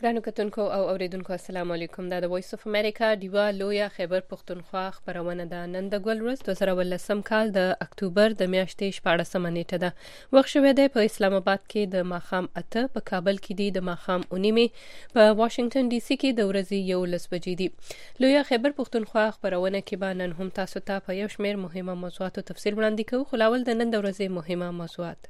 ګرانو کتونکو او اوریدونکو السلام علیکم. دا د وایس اف امریکا دیوا لویا خیبر پښتونخوا خبرونه ده. نن د ګل ورځ 2018 کال د اکتوبر د میاشتې 14 نیټه ده. وخت شوی دی په اسلام آباد کې د ماښام 8، په کابل کې دی د ماښام 9، په واشنگټن ډي سي کې د ورځې 11 بجې دي. لویا خیبر پښتونخوا خبرونه کې به نن هم تاسو ته په یو شمېر مهمه موضوعاتو تفصیل وړاندې کوو. خو لاول د نن د ورځې مهمه موضوعات.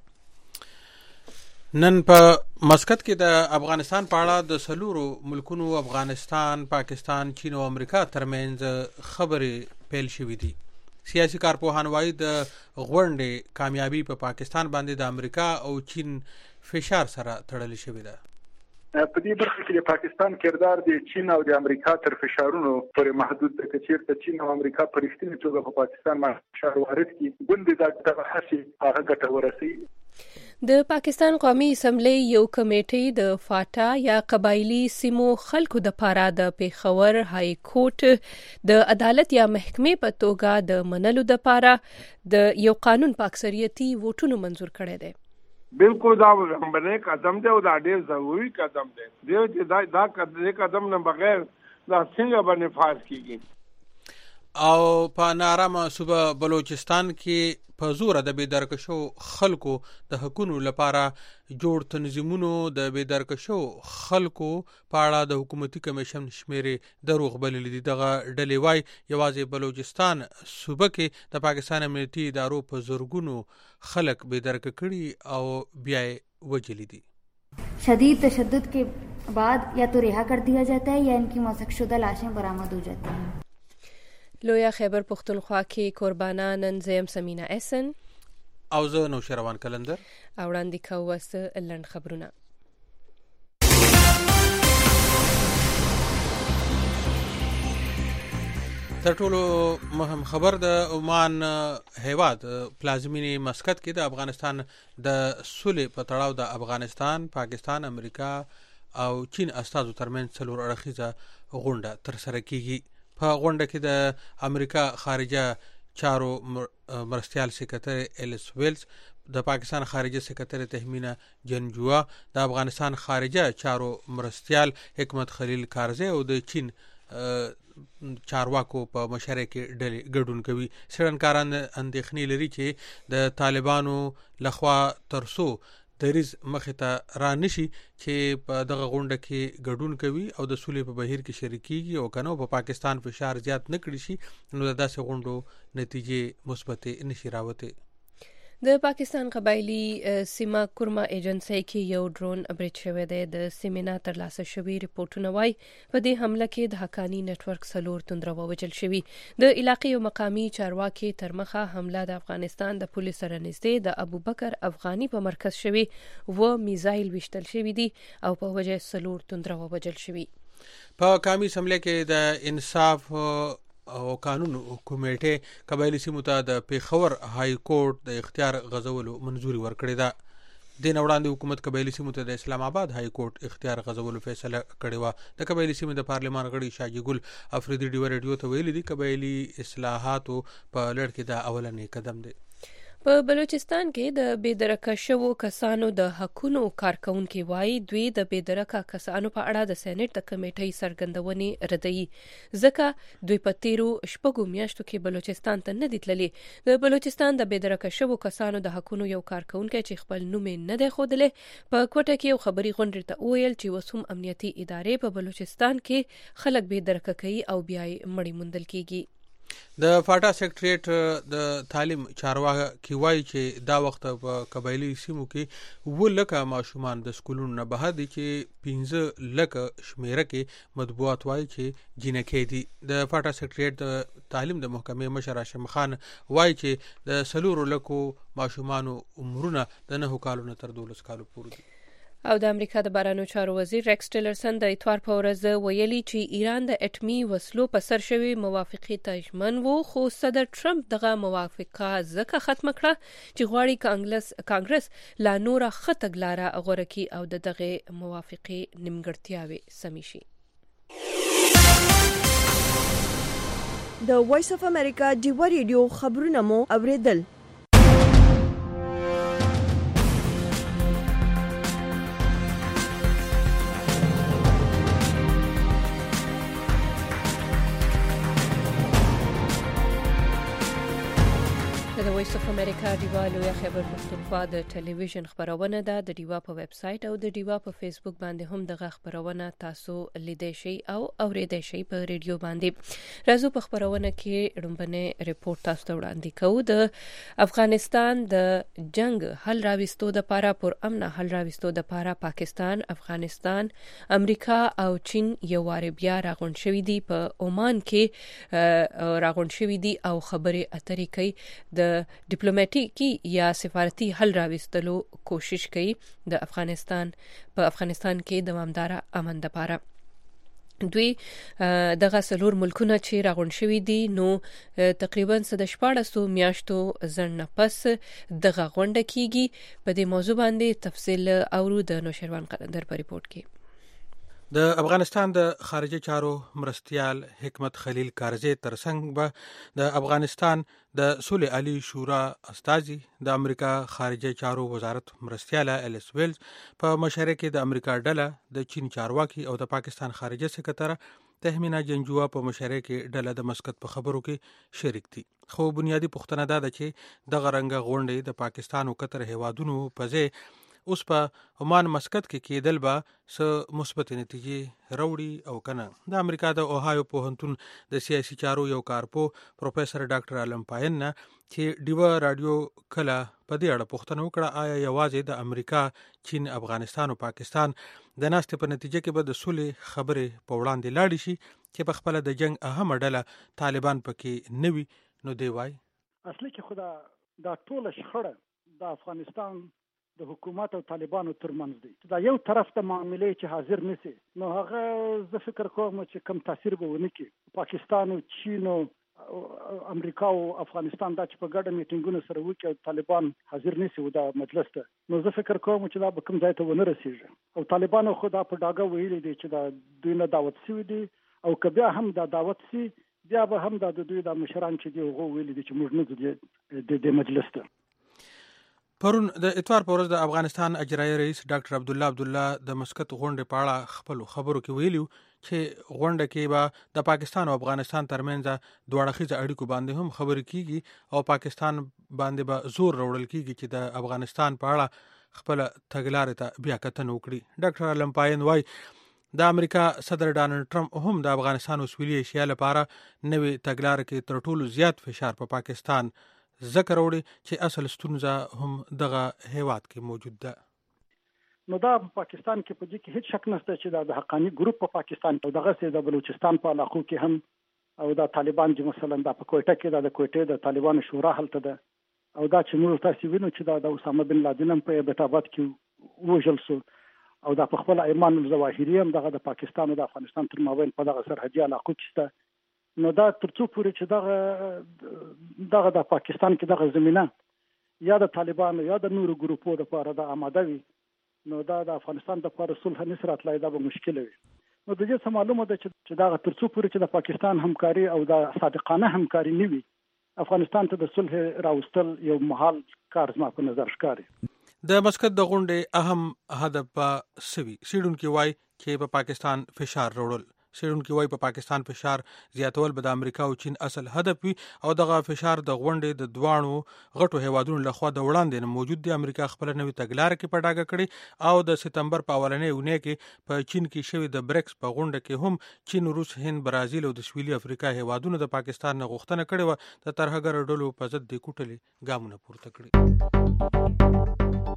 نن په مسقط کې د افغانستان په اړه د سلورو ملکونو افغانستان، پاکستان، چین او امریکا ترمنځ خبرې پیل شوې دي. سیاسي کارپوهان وایي د غونډې کامیابی په پاکستان باندې د امریکا او چین فشار سره تړلې شوې ده. په دې برخه کې د پاکستان کردار د چین او د امریکا تر فشارونو پورې محدود دی. چې چین او امریکا په رښتینې توګه په پاکستان باندې فشار وارد کړي، ګوندې دا هڅې هغه ګټه ورسوي. د پاکستان قومي اسمبلی یو کمیټه د فاټا یا قبایلی سیمو خلکو د پاره د پیښور های کورټ د عدالت یا محکمې په توګه د منلو د پاره د یو قانون په اکثریتي ووټونو منزور کړی دی. بالکل دا همبنه قدم دی او دا ډیر ضروري قدم دی. دا قدم نه بغیر دا څنګه باندې فاز کیږي. او په نارامه صوبه بلوچستان کې په زور د بېدرکشو خلکو د حقونو لپاره جوړ تنظیمونو د بېدرکشو خلکو په اړه د حکومتي کمیشن شمیرې دروغ بللي دي. دغه ډلې وایي یوازې بلوچستان صوبه کې د پاکستان امنیتي ادارو په زرګونو خلک بېدرکه کړي او بیا یې وجلي دي. شدید تشدد के बाद या तो रिहा कर दिया जाता है या इनकी मौसकशुदा लाशें बरामद हो जाती हैं. لویا خیبر پښتونخوا کې قربانان نن زم سمینا اسن او زه نو شروان کلندر او وړاندې کوو وسه لند خبرونه. تر ټولو مهم خبر د عمان هیواد پلازمینی مسقط کې د افغانستان د صلح په تړاو د افغانستان، پاکستان، امریکا او چین استازو ترمنځ څلور اړخیزه غونډه ترسره کیږي. په غونډه کې د امریکا خارجه چارو مرستیال سکرټر الیس ویلز، د پاکستان خارجه سکرټر تهمینه جنجوا، د افغانستان خارجه چارو مرستیال حکمت خلیل کارزی او د چین چارواکو په مشره کې ډلې ګډون کوي. څېړنکاران اندېښنې لري چې د طالبانو لخوا ترسو دریز مخې ته را نشي چې په دغه غونډه کې ګډون کوي او د صلح په بهیر کې شریکيږي او کنه په پاکستان فشار زیات نه کړی شي نو داسې غونډو نتیجې مثبت نشي راوته. د پاکستان قبایلی سیمه کورما ایجنسی کې یو ډرون برید شوی دی. د سیمینا ترلاسه شوی ریپورتونه وایي په دې حمله کې د حقانی نتورک سلور توندره ووجل شوی. د علاقې یو مقامی چارواکي تر مخه حمله د افغانستان د پولیس سره نږدې د ابوبکر افغانی په مرکز شوی و میزایل وشتل شوی دي او په وجه سلور توندره ووجل شوی. په قومي اسمبلی کې د انصاف او قانون کمیټه قبایلی سیمو ته د پیښور های کورټ د اختیار غځولو منظوري ورکړې ده. د وړاندې حکومت قبایلی سیمو ته د اسلام آباد های کورټ اختیار غځولو فیصله کړې و. د قبایلی سیمو د پارلمان غړي شاجي ګل افریدي ډیو ریډیو ته ویلي دي قبایلی اصلاحاتو په لړ کې دا اولنې قدم دی. په بلوچستان کې د بېدرکه شوو کسانو د حقونو کارکونکي وایي دوی د بېدرکه کسانو په اړه د سېنات د کمیټې څرګندونې ردوي ځکه دوی په تیرو شپږو میاشتو کې بلوچستان ته نه دي تللي. د بلوچستان د بېدرکه شوو کسانو د حقونو یو کارکونکی چې خپل نوم نه دی ښودلی په کوټه کې یو خبري غونډې ته وویل چې اوس هم امنیتي ادارې په بلوچستان کې خلک بېدرکه کوي او بیا یې مړي موندل کیږي. د فاټا سیکریټریټ د تعلیم چارواکي وایي چې دا وخت په قبایلی سیمو کې 7 لکه ماشومان د سکولونو نه بهر دي چې 15 لکه شمیره کې مطبوعات وایي چې جنکې دي. د فاټا سیکریټریټ د تعلیم د محکمې مشر هاشم خان وایي چې د سلور لکو ماشومانو عمرونه د 9 کالو نه تر 12 کالو پورې دي. او د امریکا د بهرنیو چارو وزیر ریکس ټیلرسن د اتوار په ورځ ویلي چې ایران د اټمي وسلو په سر شوی موافقې ته ژمن و، خو صدر ټرمپ دغه موافقه ځکه ختمه کړه چې غواړي کانګرس لا نوره ښه تګلاره غوره کړي او د دغه موافقې نیمګړتیاوې سمې شي. د وایس اف امریکا دیوا ریډیو خبرونه مو اوریدل. د وایس اف امریکا ډیوا لویه خبر پښتونخوا د ټلویزیون خبرونه ده. د ډیوا په ویب سټ او د ډیوا په فیسبوک باندې هم دغه خبرونه تاسو لیدئ شئ او اوریدئ شئ په ریډیو باندې. راځو په خبرونه کې ړومبنه ریپورت تاسو ته وړاندې کوو. د افغانستان د جنگ حل راوستو د پاره پر امن حل راوستو د پاره پاکستان، افغانستان، امریکا او چین یو واره بیا راغون شوی دي په عمان کې راغون شوی دي او خبرې اترې کوي د ډیپلوماټیکي یا سفارتي حل راوستلو کوشش کوي د افغانستان کې دوامدار امن لپاره. دوی دغه څلور ملکونه چې راغون شوي دي نو تقریبا 14 میاشتو ځنډ پس دغه غونډه کیږي. په دې موضوع باندې تفصیل اورو د نوشروان قلندر په ریپورت کې. د افغانستان د خارجه چارو مرستیال حکمت خلیل کارزی ترڅنګ به د افغانستان د صلح علی شورا استازي د امریکا خارجه چارو وزارت مرستیاله الیس ویلز په مشره کې د امریکا ډله د چین چارواکي او د پاکستان خارجه سکرټر تهمینا جنجوا په مشره کې ډله د مسقط په خبرو کې شریک دي. خو بنیادی پوښتنه ده چې د غرنګ غونډې د پاکستان او قطر هیوادونو په ځای اوس په عمان مسقط کې کېدل به څه مثبت نتیجې راوړي او کنه. د امریکا د اوهایو پوهنتون د سیاسي چارو یو کارپو پروفیسور ډاکټر علم پاین نه چې ډیوا رادیو کله په دې اړه پوښتنه وکړه آیا یوازې د امریکا، چین، افغانستان او پاکستان د ناستې په نتیجه کې به د صلح خبرې په وړاندې لاړې شي چې په خپل د جنگ اهم ډله طالبان پکې نه وي. نو دی وای اصلي کې خدا دا ټول شخړه د افغانستان د حکومت او طالبانو ترمنځ دی. دا یو طرف ته معاملې چې حاضر نشي نو هغه زه فکر کوم چې کم تاثیر به ونه کړي. پاکستان او چین او امریکا او افغانستان دا چې په ګډه میټینګونه سره وکړي او طالبان حاضر نشي دا مجلس ته نو زه فکر کوم چې دا به کوم ځای ته ونه رسیږي. او طالبانو خو دا په ډاګه ویلي دي چې دا دوی نه دعوت شوي دي او که بیا هم دا دعوت شي بیا به هم دا د دوی د مشران چې دی هغه ویلي دي چې موږ نه د مجلس ته. پرون د اتوار په ورځ د افغانستان اجرایي رئیس ډاکټر عبدالله د مسقط غونډې په اړه خپل خبرو کې ویلي چې غونډه کې به د پاکستان او افغانستان ترمنځ دوه اړخیزه اړیکو باندې هم خبرې کیږي او پاکستان باندې به زور راوړل کیږي چې د افغانستان په اړه خپل تګلارې ته بیا کتنه وکړي. ډاکټر علم پاین وايي د امریکا صدر ډانلډ ټرمپ هم د افغانستان او سویلي ایشیا لپاره نوې تګلارې کې تر ټولو زیات فشار په پاکستان ذکر وړي چې اصل ستونزه هم دغه هیواد کې موجود ده. نو دا په پاکستان کې په دې کې هیڅ شک نشته چې د حقانی ګروپ په پاکستان او دغه سي د بلوچستان په علاقو کې هم او د طالبان چې مثلا د کوټه کې د کوټه د طالبان شورا هلته ده او دا چې موږ تاسو وینو چې د اسامه بن لادن په بیتابات کې وژل شو او د خپل ایمان الظواهری هم دغه د پاکستان او د افغانستان تر مابین په دغه سرحدي علاقو کې نو دا ترڅو پورې چې دغه د پاکستان کې دغه زمينه یا د طالبان یا د نورو ګروپو لپاره د آماده وي نو دا د افغانستان لپاره صلح نصرت لای دا به مشکل وي. نو د دې معلومه ده چې دغه ترڅو پورې چې د پاکستان همکاري او د صادقانه همکاري نه وي افغانستان ته د صلح راوستل یو محال کار زما په نظر ښکاري. د مسقط د غونډې اهم هدف په سوي سیډونکو وای چې په پاکستان فشار راوړل. سیډونکو وای په پاکستان فشار زیاتول به د امریکا او چین اصل هدف وي او دغه فشار د غونډې د دوانو غټو هیوادونو لخوا د وړاندې نه موجود دی. امریکا خپل نوې تګلارې کې په ډاګه کړي او د سپتمبر په اولنۍ اونۍ کې په چین کې شوی د بریکس په غونډه کې هم چین، روس، هند، برازیل او د سویلي افریقا هیوادونو د پاکستان نه غوښتنه کړې و د ترهګر ډلو په ضد د کوټلې ګامونه پورته کړي.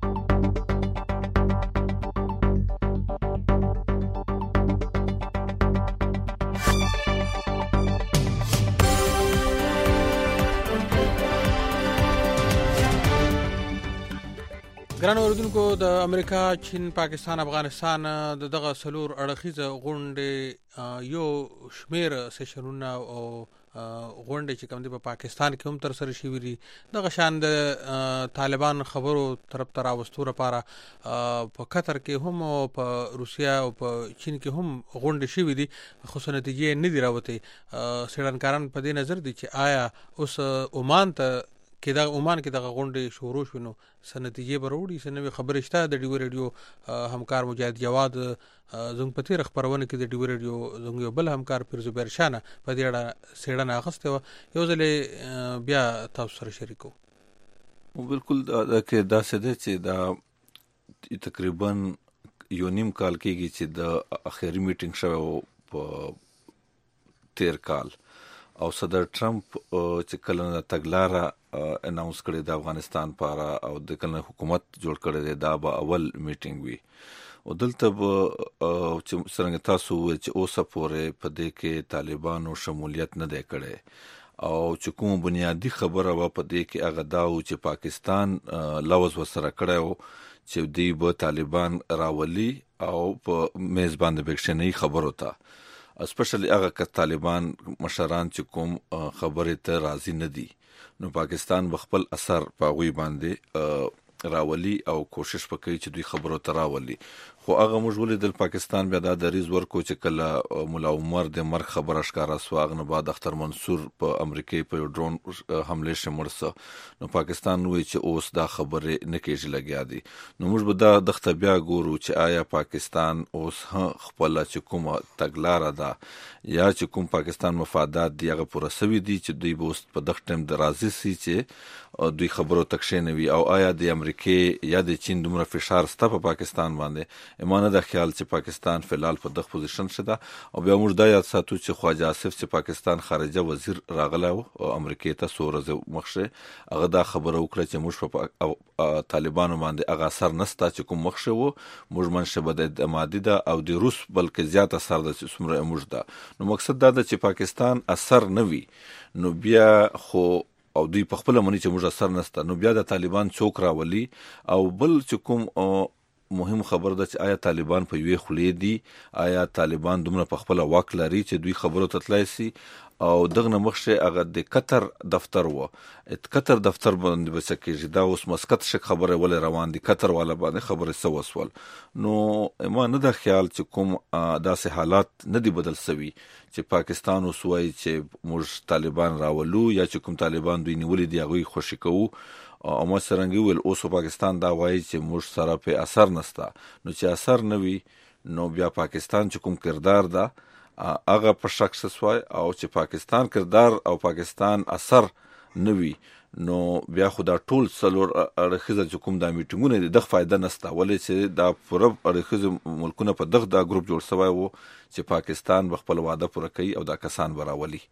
ګران اوریدونکو د امریکا، چین، پاکستان، افغانستان دغه څلور اړخیزه غونډې یو شمیر سیشنونه او غونډې چې کوم دي په پاکستان کې هم تر سره شوي دي. دغه شان د طالبان خبرو طرف ته راوستو لپاره په قطر کې هم او په روسیا او په چین کې هم غونډې شوي دي خو څه نتیجې نه دي راوتې. څېړنکاران په دې نظر دي چې آیا اوس عمان کې دغه غونډې شروع شوې نو څه نتیجې به راوړي، څه نوې خبرې شته. د ډیو ریډیو همکار مجاهد جواد زموږ په تېره خپرونه کې د ډیو ریډیو زموږ یو بل همکار پیر زبیر شاه په دې اړه څېړنه اخیستې وه. یو ځل بیا تاسو سره شریکوو. بالکل دا کې داسې ده چې دا تقریبا یو نیم کال کېږي چې د اخري میټینګ شوی په تیر کال او صدر ټرمپ چې کله نه تګلاره اناونس کړی د افغانستان لپاره او د کله حکومت جوړ کړی دی دا به اول میټینګ وي او دلته چې څنګه تاسو وویل چې اوسه پورې په دې کې طالبانو شمولیت نه دی کړی او چې کوم بنیادی خبره وه په دې کې هغه دا و چې پاکستان لوز ورسره کړی و چې دوی به طالبان راولي او په میز باندې بکشنۍ خبرو ته اسپیشلی هغه که طالبان مشران چې کوم خبرې ته راضي نه دي نو پاکستان به خپل اثر په هغوی باندې راولي او کوشش وکړي چې دوی خبرو ته راولي خو هغه موږ ولیدل پاکستان بیا دا دریځ ورکړو چې کله ملا عمر د مرګ خبره ښکاره سوه هغه نه بعد اختر منصور په امریکې په یو ډرون حملې ښه مړ سه نو پاکستان وایي چې اوس دا خبرې نه کېږي لګیا دي نو موږ به دا دغته بیا ګورو چې آیا پاکستان اوس خپله چې کومه تګلاره ده یا چې کوم پاکستان مفادات دي هغه پوره سوي دي چې دوی به اوس په دغه ټایم د راضي سي چې دوی خبرو ته کښېنوي او آیا د امریکې یا د چین دومره فشار شته په پاکستان باندې ایمانه د خیال چې پاکستان فلال په دغه پوزیشن شته او بیا موږ دا یاد ساتو چې خواجه آصف چې پاکستان خارجه وزیر راغلی و امریکې ته څو ورځې مخکې هغه دا خبره وکړه چې موږ په طالبانو باندې هغه اثر نسته چې کوم مخکې و موږ منشبه د اعتمادي ده او د روس بلکې زیات اثر ده چې څومره موږ ده نو مقصد دا ده چې پاکستان اثر نه وي نو بیا خو او دوی په خپله مني چې موږ اثر نسته نو بیا د طالبان څوک راولي او بل چې کوم مهم خبر ده چې آیا طالبان په یوې خولې دي آیا طالبان دومره په خپله واک لري چې دوی خبرو ته تللی سي او دغه نه مخکې هغه د قطر دفتر و قطر دفتر باندې به څه کېږي دا اوس مسقط شک خبره ولې روان دي قطر والا باندې خبرې څه وسول نو ما نه ده خیال چې کوم داسې حالات نه دي بدل سوي چې پاکستان اوس وایي چې موږ طالبان راولو یا چې کوم طالبان دوی نیولي دي هغوی خوشي کوو او ما څرنګه ویل اوس پاکستان دا وایي چې موږ سره په اثر نسته نو چې اثر نه وي نو بیا پاکستان چې کوم کردار ده هغه په شک سوای او چې پاکستان کردار او پاکستان اثر نه وي نو بیا خو دا ټول څلور اړخیزه چې کوم دا میټینګونه دي دغه فایده نسته ولې چې دا پوره اړخیزه ملکونه په دغه دا ګروپ جوړ سوی و چې پاکستان به خپل وعده پوره کوي او دا کسان به راولي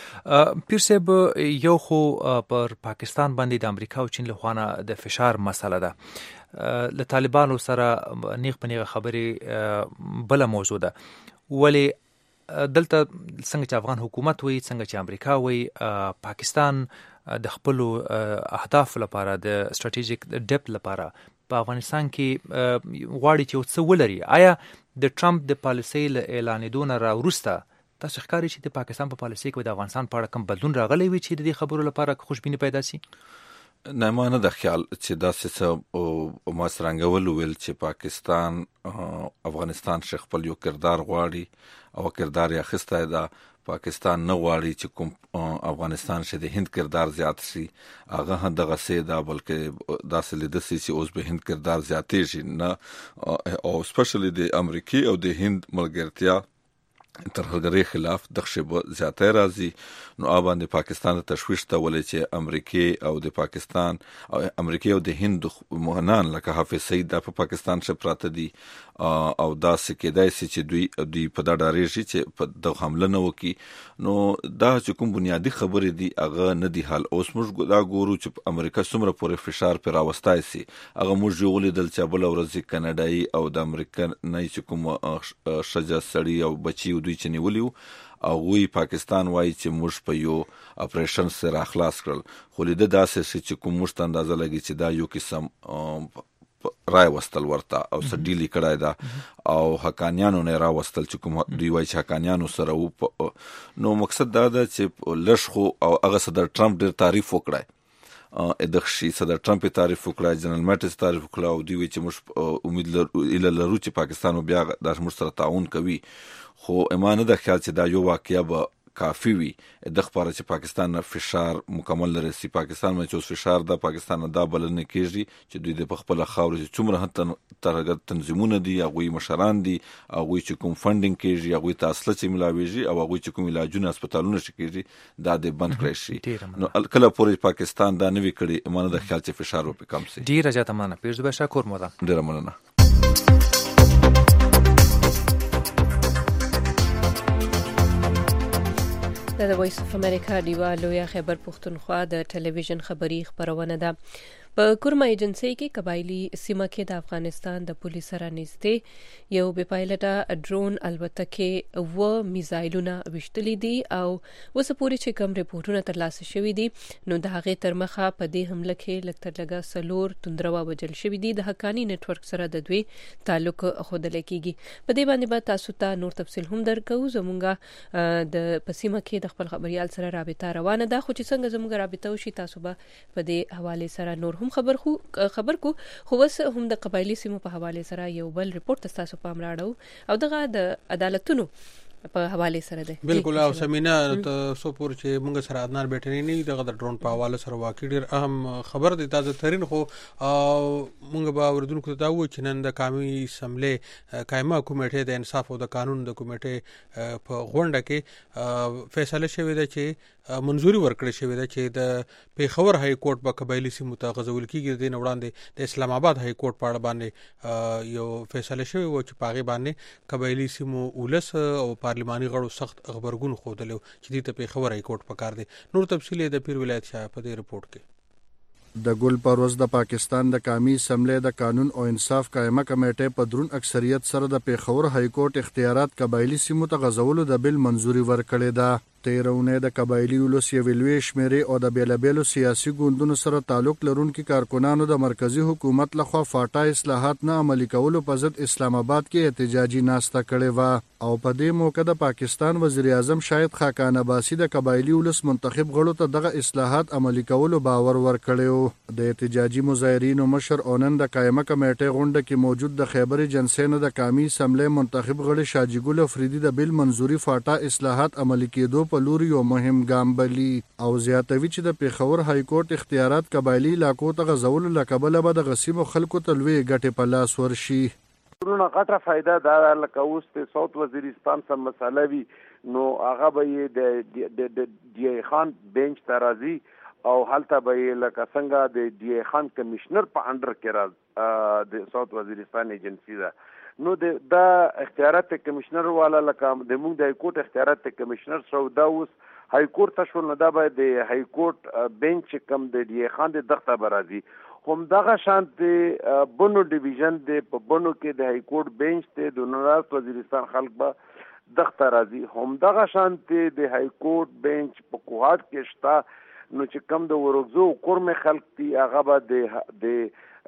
پیر صاحب یو خو پر پاکستان باندې د امریکا او چین له خوا د فشار مسله ده له طالبانو سره نیغ په نیغه خبرې بله موضوع ده ولې دلته څنګه چې افغان حکومت وایي څنګه چې امریکا وایي پاکستان د خپلو اهدافو لپاره د استراتیژیک ډیپت لپاره په افغانستان کې غواړي چې څه ولري آیا د ټرمپ د پالیسۍ له اعلانېدو نه راوروسته تاسو ښکاري چې د پاکستان په پالیسۍ کې د افغانستان په اړه کوم بدلون راغلی وي چې د دې خبرو لپاره خوشبیني پیدا شي نه ما نه د خیال چې داسې څه ما څرنګه وویل چې پاکستان افغانستان شه خپل یو کردار غواړي او کردار یې اخیستی ده پاکستان نه غواړي چې کوم افغانستان شه د هند کردار زیات شي هغه هم دغسې ده بلکې داسې لیده سي چې اوس به هند کردار زیاتېږي نه او سپیشلی د امریکې او د هند ملګرتیا ترهګرۍ خلاف دغه شی به زیاتی راځي نو باندې پاکستان ته تشویش ته ولې چې امریکې او د پاکستان او امریکې او د هند مهنان لکه حافظ سعید دا په پاکستان شه پراته دي او داسې کېدای سي چې دوی په دا ډارېږي چې په دغه حمله نه وکړي نو دا چې کوم بنیادي خبرې دي هغه نه دي حل اوس موږ دا ګورو چې امریکا څومره پورې فشار پرې راوستی سي هغه موږ یې ولیدل چې بله ورځ کاناډایي او د امریکا نه چې کوم ښځه سړي او بچي دوی چې نیولي وو هغوی پاکستان وایي چې موږ په یو اپریشن سره خلاص کړل خو لیده داسې شي چې کوم موږ ته اندازه لګي چې دا یو قسم رای وستل ورته او څه ډیلي کړی ده او حقانیانو نه راوستل چې کوم دوی وایي چې حقانیانو سره و نو مقصد دا ده چې لږ خو او هغه صدر ټرمپ ډېر تعریف وکړی دغه شي صدر ټرمپ تعریف وکړی جنرال میټس تعریف وکړه او دوی وایي چې موږ امید لرو چې پاکستان بیا دا موږ سره تعاون کوي خو ایمانه د خیال چې دا یو واقعیا به کافی وي د خبره چې پاکستان فشار مکمل لري پاکستان باندې چې فشار د پاکستان دا بلنه کیږي چې دوی د خپل خاور چې څومره ترغه تنظیمونه دي هغه مشران دي هغه چې کوم فندینګ کیږي هغه تاسو چې ملاويږي او هغه چې کوم علاجونه هسپتالونه شکیږي دا د بند کړی شي نو کله پورې پاکستان دا نوي کړي ایمانه د خیال چې فشار په کم سي ډیر زیاته مننه پیرز به شکر مودا ډیر مننه د وایس اف امریکا دیوا لویا خیبر پختونخوا د ټلویزیون خبری خبرونه ده په کورما ایجنسی کې قبایلی سیمه کې د افغانستان د پولیس سره نږدې یو بې پایلټه ډرون الوتکه و میزایلونه وشتلې دي او اوس پورې چې کوم ریپورتونه ترلاسه شوي دي نو د هغې تر مخه په دې حمله کې لږ تر لږه سلور توندروا وژل شوي دي د حقاني نتورک سره د دوی تعلق ښودل کېږي په دې باندې به تاسو ته نور تفصیل هم درکو زمونږ د پسیمه کې د خپل خبريال سره رابطه روانه ده خو چې څنګه زموږ رابطه وشي تاسو به په دې حواله سره نور خبر کو خو وس هم د قبایلی سیمو په حواله سره یو بل ریپورت تاسو پام راړو او دغه د عدالتونو په حواله سره ده بالکل او سمینا تاسو پور چې موږ سره عدنان بیٹنی نه دغه د ډرون په حواله سره واقع ډیر اهم خبر دی تازه ترين خو موږ به اوردونکو ته وایو چې نن د قومي اسمبلی قائمه کمیټه د انصاف او د قانون د کمیټه په غونډه کې فیصله شوې ده چې منظوري ورکړې شوې ده چې د پیښور های کورټ په قبایلی سیمو ته غزول کیږي د وړاندې د اسلام آباد های کورټ په اړه باندې یو فیصله شوی و چې پاغي باندې قبایلی سیمو ولس او پارلماني غړو سخت خبرګون خوده چې د پیښور های کورټ په کار دي نور تفصیل د پیر ولایت شاه په دې رپورت کې د ګل پروز د پاکستان د قومي اسمبلی د قانون او انصاف قائمه کمیټه په درون اکثریت سره د پیښور های کورټ اختیارات قبایلی سیمو ته غزولو د بل منظوري ورکړې ده تیرونه د قبایلی ولس یو ویلوي شمیرې او د بیلابېلو سیاسي ګوندونو سره تعلق لرونکي کارکونانو د مرکزی حکومت لخوا فاټا اصلاحات نه عملي کولو په ضد اسلام آباد کې احتجاجي ناسته کړې و او په دې موقع د پاکستان وزیر اعظم شاهد خاقان عباسی د قبایلی ولس منتخب غړو ته دغه اصلاحات عملي کولو باور ورکړیو د احتجاجي مظاهرینو مشر اونن د قائمه کمیټې غونډه کې موجود د خیبر جنسین د قومي اسمبلی منتخب غړي شاجي ګل افریدي د بل منظوري فاټا اصلاحات عملي کېدو په لور یو مهم ګام بلی او زیاتوي چې د پیښور های کورټ اختیارات قبایلی علاقو ته غزول لکبل به د غصیب خلکو ته لوی ګټه په لاس ورشي ورونه غټه فائدہ دا لکه اوس ته ساوث وزیرستان سم مسله وی نو هغه به د ډی خان بنچ ترازی او حالته به لکه څنګه د ډی خان کمشنر په انډر کې راز د ساوث وزیرستان ایجنسی دا نو د اختیارات کمشنر والا لکه د موږ د های کورټ اختیارات کمشنر سو دا اوس های کورټ تشول نه دا به د های کورټ بنچ کم د ډی خان د دغه برازي هم دغه شانت بونو ډیویژن د بونو کې د های کورټ بنچ ته د نوراست وزیرستان خلک به دغه راځي هم دغه شانت د های کورټ بنچ په کوهات کې شتا نو چې کم د ورغزو کورمه خلک تی هغه به د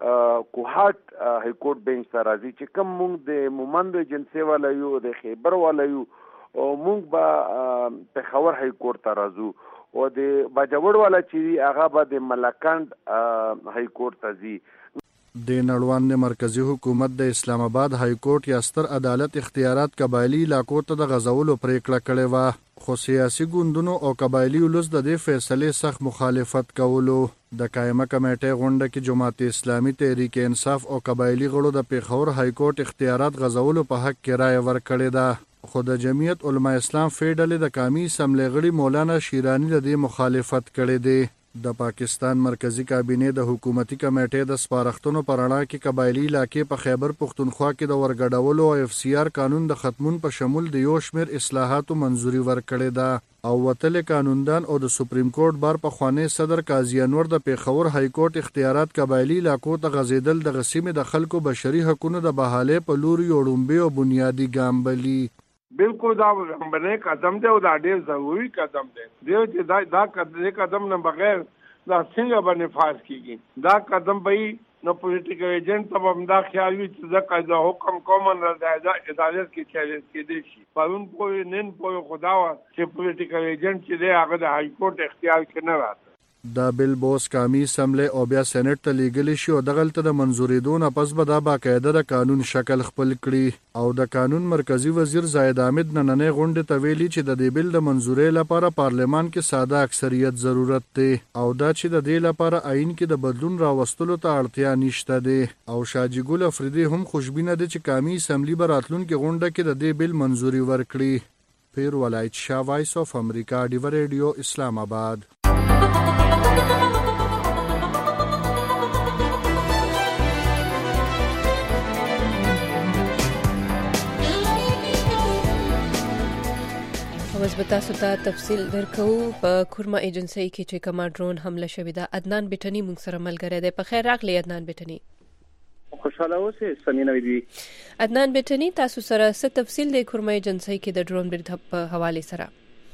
کوهات های کورټ بنچ ته راځي چې کوم مونږ د مومند ایجنسی والا یو د خیبر والا یو او مونږ به پیښور های کورټ ته راځو او د باجوړ والا چې هغه به د ملکند های کورټ ته ځي د نړوان مرکزی حکومت د اسلام آباد های کورټ یا ستر عدالت اختیارات قبایلی علاقو ته د غزولو پریکړه کړې و خو سیاسي ګوندونو او قبایلی ولس د دې فیصلې سخت مخالفت کولو د قائمه کمیټې غونډه کې جماعت اسلامي تحریک انصاف او قبایلی غړو د پیښور های کورټ اختیارات غزولو په حق کې رائے ورکړې ده خو د جمعیت علما اسلام فیډل د قومي اسمبلی غړي مولانا شیرانی د دې مخالفت کړې ده د پاکستان مرکزی کابینه د حکومتي کمیټې د سپارښتنو پر اړه کې قبایلی علاقې په خیبر پختونخوا کې د ورګډولو او اف سی آر قانون د ختمون په شمول د یو شمیر اصلاحاتو منظوري ورکړې ده او وتل قانوندان او د سپریم کورټ بار په خوانې صدر قاضي انور د پیښور های کورټ اختیارات قبایلی علاقو ته غزیدل د غسیمه د خلکو بشري حقوقو د بحاله په لور یوړمبه او بنیادی ګام بلی بالکل دا باندې قدم دی او دا ډیر ضروري قدم دی چې دا قدم نه بغیر دا څنګه باندې فاز کیږي دا قدم به نو پولیټیکل ایجنټ ته هم دا خیال وي چې دا قاعده حکم کومن راځي عدالت کې چیلنج کېدی شي پرون په نن په خدا وا چې پولیټیکل ایجنټ چې دی هغه د های کورټ اختیار کې نه راځي دا بل بوس قومي اسمبلی او بیا سېنات ته لیږلی شي او دغلته د منځورېدو نه پس به دا باقاعده د قانون شکل خپل کړي او د قانون مرکزی وزیر زاهد حامد نننې غونډې ته ویلي چې د دې بل د منځورۍ لپاره پارلمان کې ساده اکثریت ضرورت دی او دا چې د دې لپاره آئین کې د بدلون راوستلو ته اړتیا نشته دی او شاجي ګل افریدي هم خوشبینه دی چې قومي اسمبلی به راتلونکې غونډه کې د دې بل منځوري ورکړي. پیر ولایت شاه، وایس اف امریکا، ډیو ریډیو، اسلام آباد. اوس به تاسو ته تفصیل درکو. په کورما ایجنسی کې چې کومه ډرون حمله شوې ده، عدنان بیٹنی موږ سره ملګری دی. په خیر راغلی عدنان بیٹنی. خوشاله اوسئ سمینا ویدی. عدنان بیٹنی، تاسو سره څه تفصیل دی کورما ایجنسی کې د ډرون برید په حواله سره؟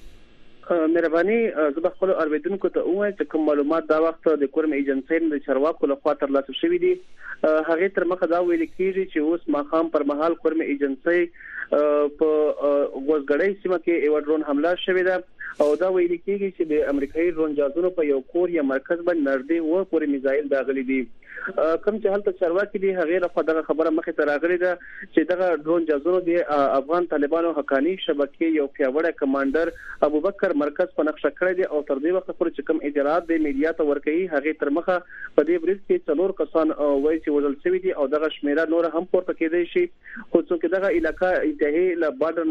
مهرباني زه به خپل اوریدونکو ته وایم چې کوم معلومات دا وخت د کورما ایجنسی د چارواکو لخوا ترلاسه شوي دي. هغه تر مخه دا ویل کیږي چې اوس ماخام پر مهال کورما ایجنسی په غوزګړی سیمه کې یو ډرون حمله شوې ده او دا ویل کیږي چې د امریکایي ډرون جازونو په یو کور یا مرکز باندې نږدې و پورې میزایل داغلي دي. کوم چې هلته چارواکي دي هغه لخوا دغه خبره مخې ته راغلي ده چې دغه ډرون جازونو د افغان طالبانو حقانی شبکې یو پیاوړی کمانډر ابوبکر مرکز په نقشه کړی دی او تر دې وخت پورې چې کوم اطلاعات د میډیا ته ورکړي هغه تر مخه په دې برید کې 4 کسان وایي چې وژل شوي دي او دغه شمیره نور هم پورته کېدای شي. خو څنګه دغه علاقہ انتهایی له بارډر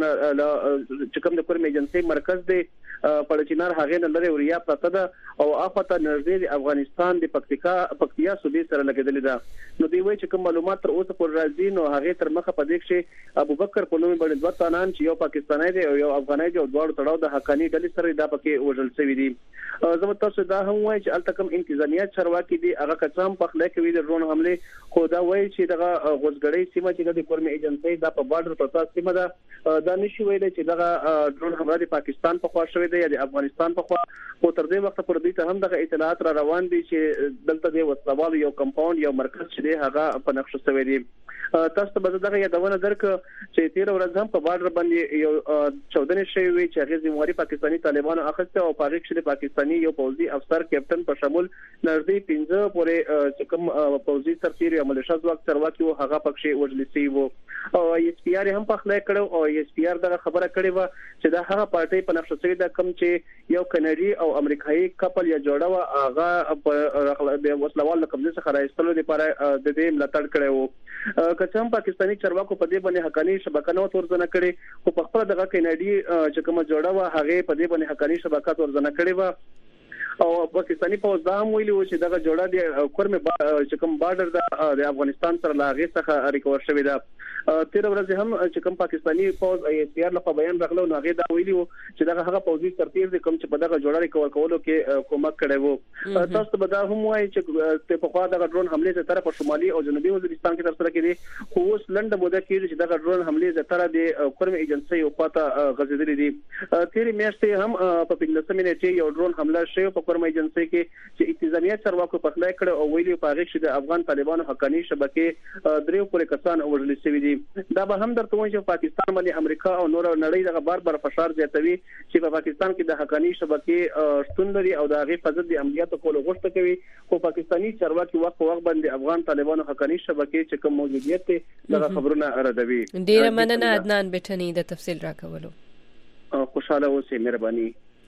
چې کوم د کورما ایجنسی مرکز دی پړچینار هغه نه لري وریا پراته ده او افته نږدې د افغانستان د پکتیا صوبې سره لګیدلې ده. نو دوی وایي چې کوم معلومات تر اوسه پر راځي نو هغه تر مخه په دې کې ابوبکر په نوم باندې دوه تنان چې یو پاکستانی دی او یو افغاني دی او دواړو تړاو د حقانی ډلې سره دا پکې وژل شوی دي. زموږ تاسو دا هم وایي چې التکم انتظامیه چارواکي دي هغه کڅام په خله کې وی د ډرون حمله خو دا وایي چې دغه غوزګړی سیمه چې د کورما ایجنسی دا په بارډر پرتا سیمه ده دا نشي ویل چې دغه ډرون حمله د پاکستان په خوا شوې ده یا د افغانستان په خوا. خو تر دې وخت پر دې ته هم دغه اطلاعات را روان دي چې دلته د وسوال یو کمپاوند یو مرکز چې دی هغه په نقشه شوی دی. تاسو ته به دغه یادونه درک چې 13 ورځ هم په بارډر باندې یو 14 شوی وي چې هغه ذمہواری پاکستانی طالبانو اخیسته او په هغه کې د پاکستانی یو پوځي افسر کیپټن په شمول نږدې 15 پورې چې کوم پوځي سرتیر یا ملیشیا ځواک چارواکي وو هغه پکې وژل شوی وو او ایس پی آر هم په خله کړو او ایس پی آر دغه خبره کړې و چې دا هغه پارټي په نقشه شوی دا کم چې یو کناډي او امریکایي کپل یا جوړه و هغه په وسلوال قبضه څخه راځلو لپاره د دې ملاتړ کړو. کچم پاکستانی چارواکو په دې باندې حقانی شبکه نو تورځنه کړي خو په خپل دغه کیناډي چې کوم جوړه و هغه په دې باندې حقانی شبکه تورځنه کړي و او پاکستانی فوج دا هم ویلي و چې دغه جوړه د کورما چې کوم بارډر د افغانستان سره لاغې څخه ریکور شوې ده. 13 ورځې هم چې کوم پاکستانی فوج ای پی آر لخوا بیان راغلو نو هغه دا ویلي و چې دغه هغه پوځي سرتیر د کوم چې په دغه جوړه ریکور کولو کې کومک کړی وو. تاسو ته دا هم وایي چې په خوا دغه ډرون حمله ته طرف شمالي او جنوبي وزیرستان کې تر سره کېدي خو اوس لنډه موده کې چې دغه ډرون حمله ته طرف د کورما ایجنسی او پاته غزیدلې دي. 13 میاشتې هم په 15 منټه یو ډرون حمله شوی په کورما ایجنسی کې چې انتظامیه چارواکو په خله کړ او ویلي په هغه کې د افغان طالبانو حقانی شبکې دریو پورې کسان وژل شوي دي. دا به هم درته وایي چې پاکستان باندې امریکا او نور نړۍ دغه بار فشار زیاتوي چې په پاکستان کې د حقانی شبکې شتون لري او د هغه فضل د عملیاتو کولو غوښتنه کوي خو پاکستانی چارواکي وخت باندې افغان طالبانو حقانی شبکې چې کوم موجودیت ته دغه خبرونه ردوي. ډیره مننه عدنان بیٹنی د تفصیل راکولو. خوشاله اوسئ، مهرباني.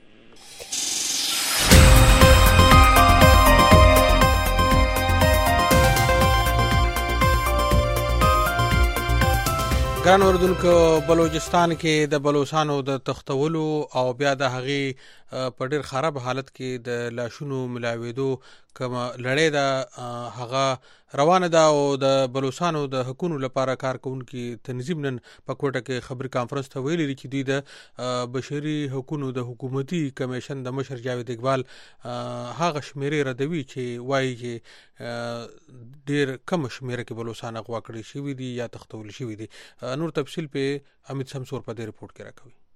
ګران اوردونکو، بلوچستان کې د بلوچستانو د تختولو او بیا د هغې په ډېر خراب حالت کې د لاشونو ملاوېدو کوم لړۍ ده هغه روانه ده او د بلوچستانو د حقوقو لپاره کارکونکي تنظیم نن په کوټه کې خبري کانفرنس ته ویلي چې دوی د بشري حقوقو د حکومتي کمیشن د مشر جاوید اقبال هغه شمیرې ردوي چې وایي چې ډېر کم شمیره کې بلوچستان اغوا کړي شوي دي یا تختول شوي دي. نور تفصیل په امید شمسور په دې رپورت کې راکوي.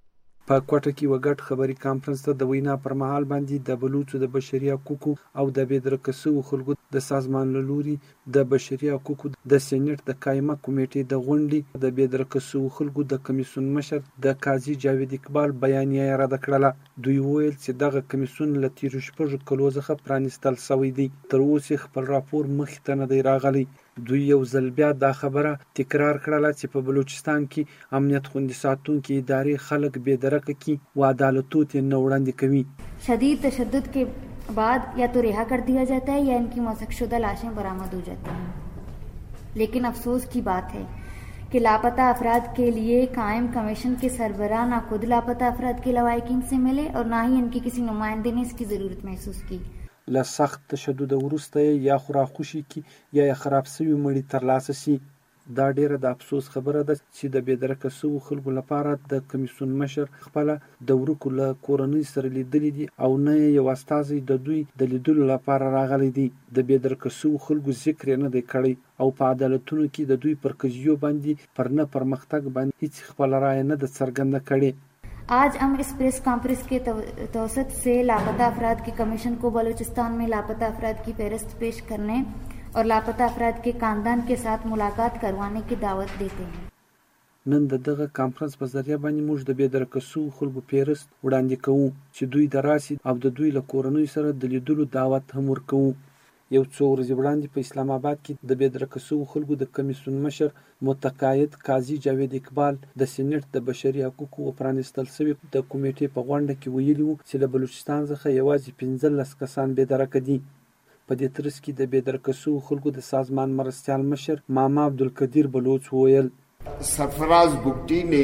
په کوټه کې وګټ خبري کانفرنس ته د وینا پر مهال باندې د بلوچو د بشري حقوقو او د بېدرکسو خلکو د سازمان لوري د بشري حقوقو د سېنات د قائمه کمیټې د غونډې د بېدرکسو خلکو د کمیسیون مشر د قاضي جاوید اقبال بیانیه رد کړله. دوی ویل چې دغه کمیسیون له تیرو شپږو کلو څخه پرانیستل شوی دی، تر اوسه خپل راپور مخې ته نه دی راغلی. دوی یو ځل بیا دا خبره تکرار کړله چې په بلوچستان کې امنیت خوندي ساتونکي ادارې خلک بې درکه کی و عدالتو ته نه وړاندې کوي. شدید تشدد के बाद या तो रिहा कर दिया जाता है या इनकी मौसकशुदा लाशें बरामद हो जाती हैं। लेकिन अफसोस की बात है कि लापता अफराद के लिए कायम कमीशन के सरबराह ना खुद लापता अफराद के लवाहिकीन से मिले और ना ही इनकी किसी नुमाइंदे ने इसकी ज़रूरत महसूस की. له سخت تشدد وروسته یا خراخوشي کی یا خراب سوي مړي ترلاسه شي. دا ډیره د افسوس خبره ده چې د بېدرکه سو خلکو لپاره د کمیسیون مشر خپل د ورکو له کورنۍ سره لیدلې دي او نه یو استازي د دوی د لیدلو لپاره راغلي دي. د بېدرکه سو خلکو ذکر نه دی کړی او په عدالتونو کې د دوی پر قضیو باندې پر نه پرمختګ باندې هیڅ خپل رائے نه د څرګنده کړي. आज हम इस प्रेस कॉन्फ्रेंस के तवसत से लापता अफराद की कमीशन को बलूचिस्तान में लापता अफराद की फहरिस्त पेश करने और लापता अफराद के खानदान के साथ मुलाकात करवाने की दावत देते हैं. نن دغه کانفرنس په ذریعہ باندې موږ د بېدرکسو خلکو فهرست وړاندې کوو چې دوی دراسي او د دوی له کورنۍ سره د لیدلو دعوت هم ورکوو. یو څو ورځې وړاندې په اسلام آباد کې د بېدرکسو خلکو د کمیسیون مشر متقاعد قاضي جاوید اقبال د سېنات د بشري حقوقو او پرانیستل شوي د کمیټې په غونډه کې ویلي وو چې له بلوچستان څخه یوازې 15 کسان بېدرکه دي. په دې ترڅ کې د بېدرکسو خلکو د سازمان مرستیال مشر ماما عبدالقدیر بلوچ ویل सरफराज बुगटी ने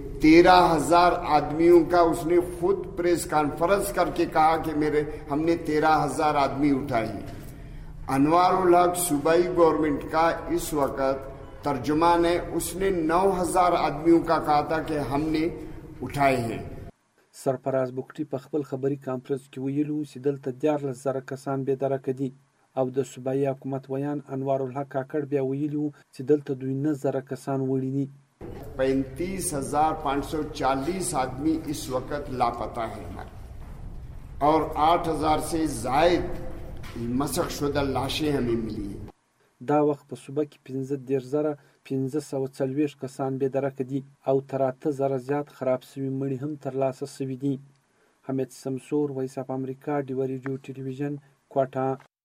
13,000 आदमियों का उसने खुद प्रेस कॉन्फ्रेंस करके कहा कि हमने 13,000 आदमी उठाए. अनवारुल हक सूबाई गवर्नमेंट का इस वक्त तर्जुमान है, उसने 9,000 आदमियों का कहा था कि हमने उठाए हैं. सरफराज बुगटी په خپل خبري کانفرنس کې ویلو چې دلته 14,000 کسان بې درکه دي او د صوبایي حکومت ویان انوار الحق کاکړ بیا ویلو چې دلته 12,000 کسان وړي دي. 35,540 आदमी इस वक्त लापता है और 8,000 से जायद مسخ شده لاشې هم ملي. دا وخت په صوبه کې 15,540 کسان بې درکه دي او تر 8,000 زیات خراب شوي مړي هم ترلاسه شوي دي. حمید سمسور، وایس اف امریکا، ډیوه ریډیو ټلویزیون، کوټه.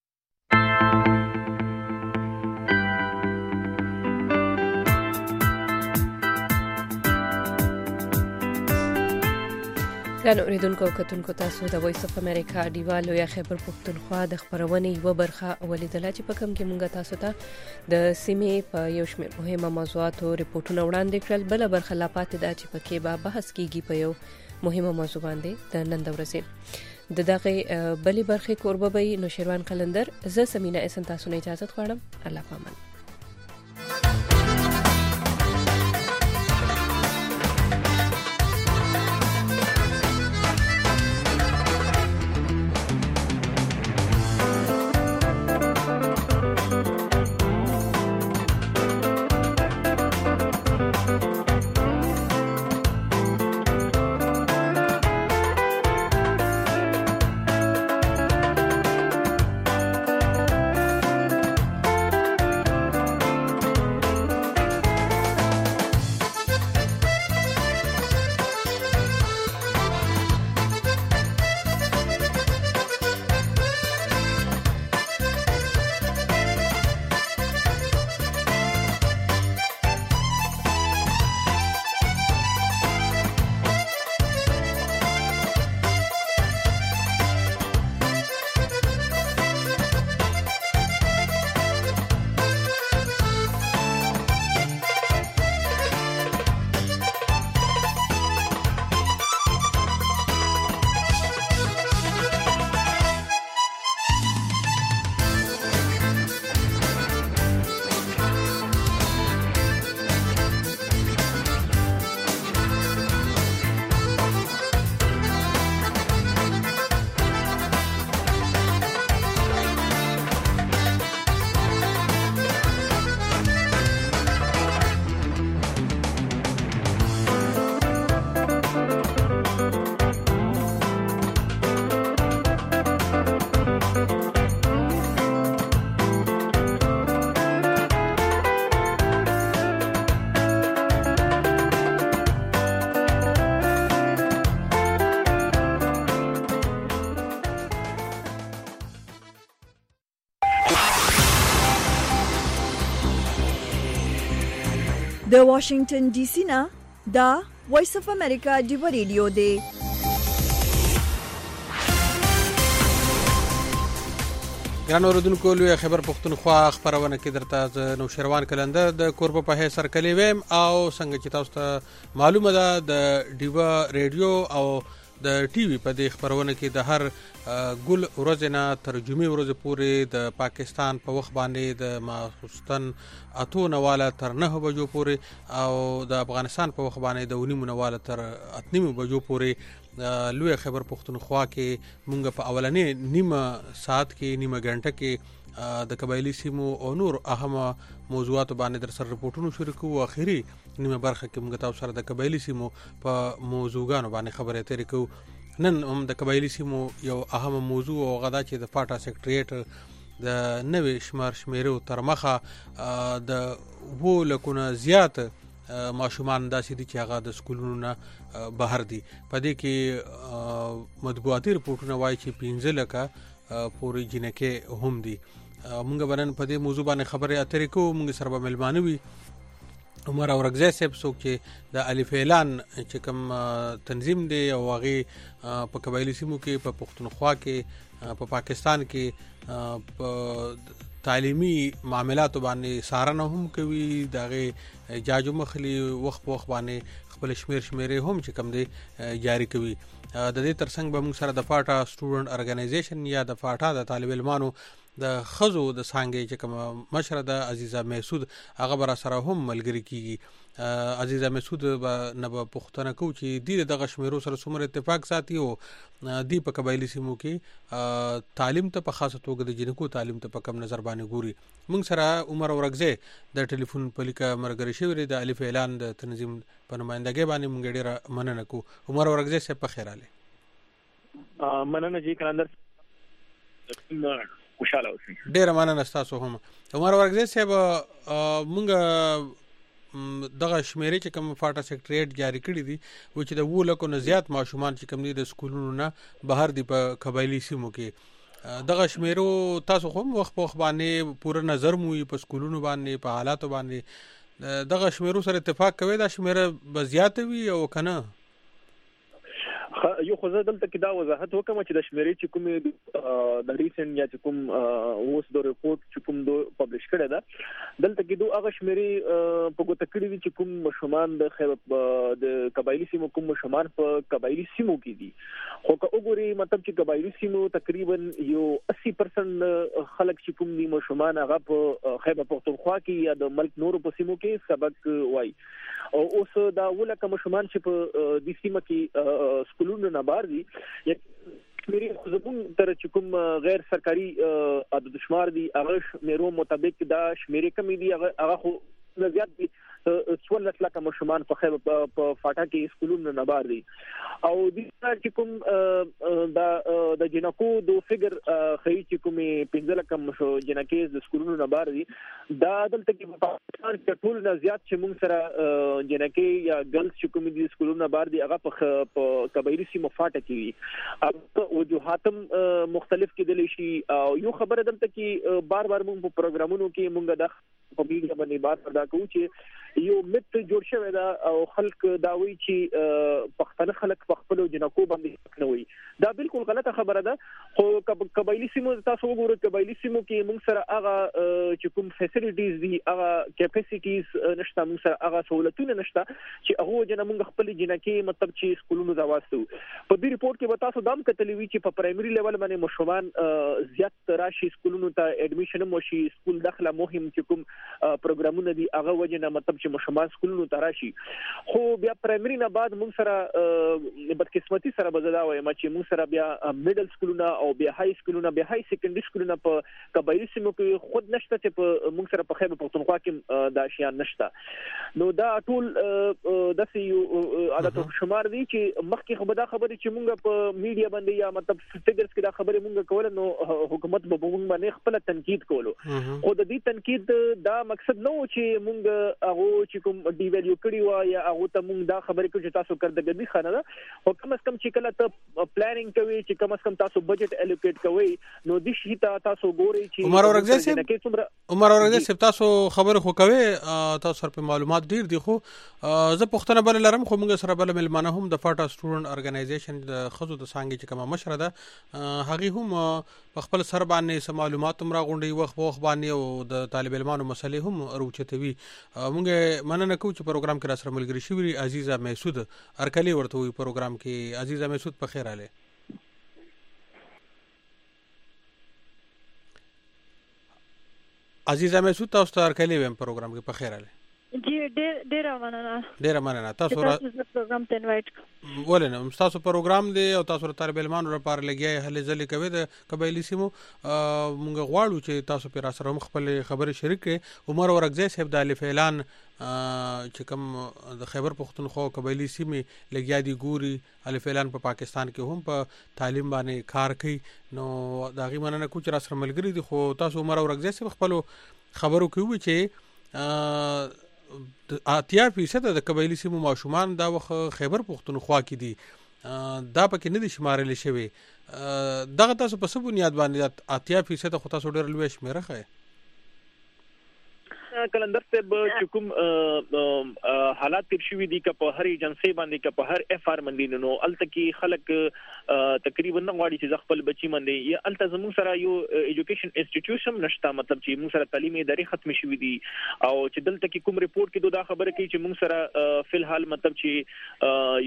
ګرانو اوریدونکو او کتونکو، تاسو د وایس اف امریکا ډیوه لویه خیبر پښتونخوا د خپرونې یوه برخه ولیدله چې په کوم کې موږ تاسو ته د سیمې په یو شمېر مهمه موضوعاتو ریپورټونه وړاندې کړل. بله برخه لا پاتې ده چې پکې به بحث کیږي په یو مهمه موضوع باندې د نن د ورځې. د دغه بلې برخې کوربه به نوشیروان قلندر، زه سمینه احسان تاسو نه اجازه غواړم. الله پامان. د واشنگټن ډي سي نه دا وایس اف امریکا دی ریډیو دی. ګران اوریدونکو لوی خبر پښتونخوا خبرونه کې درته نو شروان کلندر د کوربه په هي سرکلي ویم او څنګه چې تاسو ته معلومه ده د ډیوا ریډیو او د ټي وي په دې خبرونه کې د هر ګل ورځنه ترجمه ورځ پورې د پاکستان په وخت باندې د ماخستن اتو نواله تر 9 بجو پورې او د افغانستان په وخت باندې د 9 نواله تر 8 بجو پورې لوی خبر پښتونخوا کې مونږ په اولنې نیمه ساعت کې نیمه غنټه کې د قبایلی سیمو او نور اهمه موضوعات باندې در سره رپورټونه شروع کوو. اخیری نیمه برخه کې مونږ تاسو سره د قبایلی سیمو په موضوعګانو باندې خبرې ترې کوو. نن هم د قبایلی سیمو یو اهمه موضوع او غدا چې د پاټا سیکریټریټ د نوې شمیرو تر مخه د وو لکونه زیات ماشومان داسې دي چې هغه د سکولونو نه بهر دي. په دې کې مطبوعاتي رپورټونه وایي چې 15 لکه پورې جنکه هم دي. مونږ باندې په دې موضوع باندې خبرې اترې کوو. مونږ سره به ملمانه وي عمر اورغزی صاحب څوک چې د الف اعلان چې کوم تنظیم دی او هغه په قبایلی سیمو کې په پښتونخوا کې په پاکستان کې په تعلیمي معاملاتو باندې سارنه هم کوي. دغه جاجو مخلي وخت باندې خپل شمیرې هم چې کوم دی جاری کوي. د دې ترڅنګ به موږ سره د پاټا سټوډنټ ارګنایزیشن یا د پاټا د طالب علمانو د خزو د سانګي چې کوم مشره د عزیزه محسود هغه بر سره هم ملګری کیږي. عزیزه محسود نه په پښتنه کو چې دغه شمیرو سره څومره اتفاق ساتي او دی په قبایلی سیمو کې تعلیم ته په خاصه توګه د جنکو تعلیم ته په کم نظر باندې ګوري. موږ سره عمر اورغزی د ټلیفون په لیکه مرګري شوی د الف اعلان د تنظیم په نمائندګۍ باندې موږ ډیره مننه کو. عمر اورغزی صاحب په خیر اله. مننه جی کلندر خوشاله اوسئ. ډیره مننه تاسو هم. عمر اورغزی صاحب موږ دغه شمیرې چې کوم فاټا سیکریټریټ جاری کړی دي و چې د 2 لکو نه زیات ماشومان چې کوم دي د سکولونو نه بهر دي په قبایلی سیمو کې. دغه شمیرو تاسو هم وخت باندې پوره نظر مو په سکولونو باندې په حالاتو باندې دغه شمیرو سره اتفاق کوي دا شمیره بزیات وي او کنه؟ یو خو زه دلته کې دا وضاحت وکم چې د شمیرې چې کوم د ریسنت یا چې کوم اوس د ریپورت چې کوم دو پبلش کړی دا دلته کې دوه هغه شمیرې په ګوته کړی دي چې کوم مشمان د قبایلی سیمو کوم مشمان په قبایلی سیمو کې دي. خو که وګوري مطلب چې قبایلی سیمو تقریبا یو 80% خلک چې کوم دي مشمان هغه په خیبر پختونخوا کې یا د ملک نورو په سیمو کې سبق وایي او اوس دا ولکه مشمان چې په دې سیمه کې سکولونو نه بار دي شمیرې خزبون تر چې کوم غیر سرکاري عدد شمار دي هغه شمیرو مطابق دا شمیرې کمی دي هغه خو زیات دي 14 لک مشمان په خیبر په فاټا کې سکولونو نه بار دي او د چې کوم د جنکو دو فګر خي چې کوم 15 لک جنکې د سکولونو نه بار دي دا دلته کې په پاکستان کې ټول نه زیات چې موږ سره جنکې یا ګرلز چې کوم دي سکولونو نه بار دي هغه په قبایلی سیمو فاټا کې او وجوهاتم مختلف کېدل شي. او یو خبره دلته کې بار موږ په پروګرامونو کې موږ د په میډیا باندې بات ادا کوو چې یو مت جوړ شوی دا او خلک دا وی چې پښتنه خلک په خپل جنکو باندې نه وي. دا بالکل غلطه خبره ده. خو قبایلی سیمو تاسو وګورئ قبایلی سیمو کې موږ سره هغه چې کوم فیسیلیټیز دي هغه کیپاسټیز نشته موږ سره هغه سہولتونه نشته چې هغه جن موږ خپل جنکې مطلب چې سکولونو دا واسطو. په دې ریپورت کې به تاسو دام کتلی وی چې په پرایمري لیول باندې مشومان زیات راشي سکولونو ته اډمیشن مو شي سکول داخله مهم چې کوم پروګرامونه دي هغه وجنه مطلب چې مشومان سکولونو ته راشي. خو بیا پرایمري نه بعد موږ سره بدقسمتي سره بزدا وایم چې موږ سره بیا میډل سکولونه او بیا های سکولونه بیا های سیکنډري سکولونه په قبایلی سیمو کې خود نشته چې په موږ سره په خیبر پختونخوا کې دا شیان نشته. نو دا ټول د یو عادت شمار دي چې مخکې خو دا خبرې چې موږ په میډیا باندې یا مطلب فګرز کې دا خبرې موږ کول نو حکومت به موږ باندې خپل تنقید کولو. خو د دې تنقید دا مقصد نو چې مونږ هغه چې کوم ډیویلیو کړی و یا هغه ته مونږ دا خبرې کوو چې تاسو کردګي خانه ده او کم از کم چې کله ته پلانینګ کوي چې کم از کم تاسو بجټ الوکیټ کوي نو د شي تاسو ګوري چې عمر اورګزی سپ تاسو خبر خو کوي تاسو سره په معلومات ډیر دي خو زه پښتنه بل لرم خو مونږ سره بل ملمانه هم د فاټا سټوډنټ ارګنایزیشن د خزو د سانګي چې کومه مشره ده هغه هم خپل سر باندې معلومات هم راغونډي وخت باندې او د طالب علمانو مسلې هم روچتوي مونږ مننه کوو چې پروګرام کې را سره ملګری شوی عزیزه محسود ارکلی ورته وي پروګرام کې عزیزه محسود په خیر اله عزیزه محسود تاسو ته ارکلی ویم پروګرام کې په خیر اله جی ډیر مننه تاسو پروګرام ته انوایټ ولنه تاسو پروګرام دی او تاسو طالب علمانو لپاره لګیای هلې ځلې کوي د قبایلی سیمو مونږ غواړو چې تاسو په راسره خپل خبرې شریک کړئ عمر اورګزی صاحب د الف اعلان چې کوم د خیبر پختونخوا قبایلی سیمې لګیا دي ګوري الف اعلان په پاکستان کې هم په تعلیم باندې کار کوي نو دا غي مننه کوم چې راسره ملګری دي خو تاسو عمر اورګزی صاحب خپل خبرو کوي چې 80% د قبایلی سیمو ماشومان دا وخت خیبر پختونخوا کې دي دا پکې نه دي شمارل شوی دغه تاسو په څه بنیاد باندې 80% خو تاسو ډېر لوی شمیره خای کلندر صاحب چې کوم حالات تیر شوي دي که په هر ایجنسی باندې که په هر اف آر باندې نو الته کې خلک تقریبا نه غواړي چې خپل بچی باندې یا الته زموږ سره یو ایجوکیشن انسټیټیوشن نشته مطلب چې موږ سره تعلیمي ادارې ختم شوي دي او چې دلته کې کوم ریپورت کې دا خبره کوي چې موږ سره فل حال مطلب چې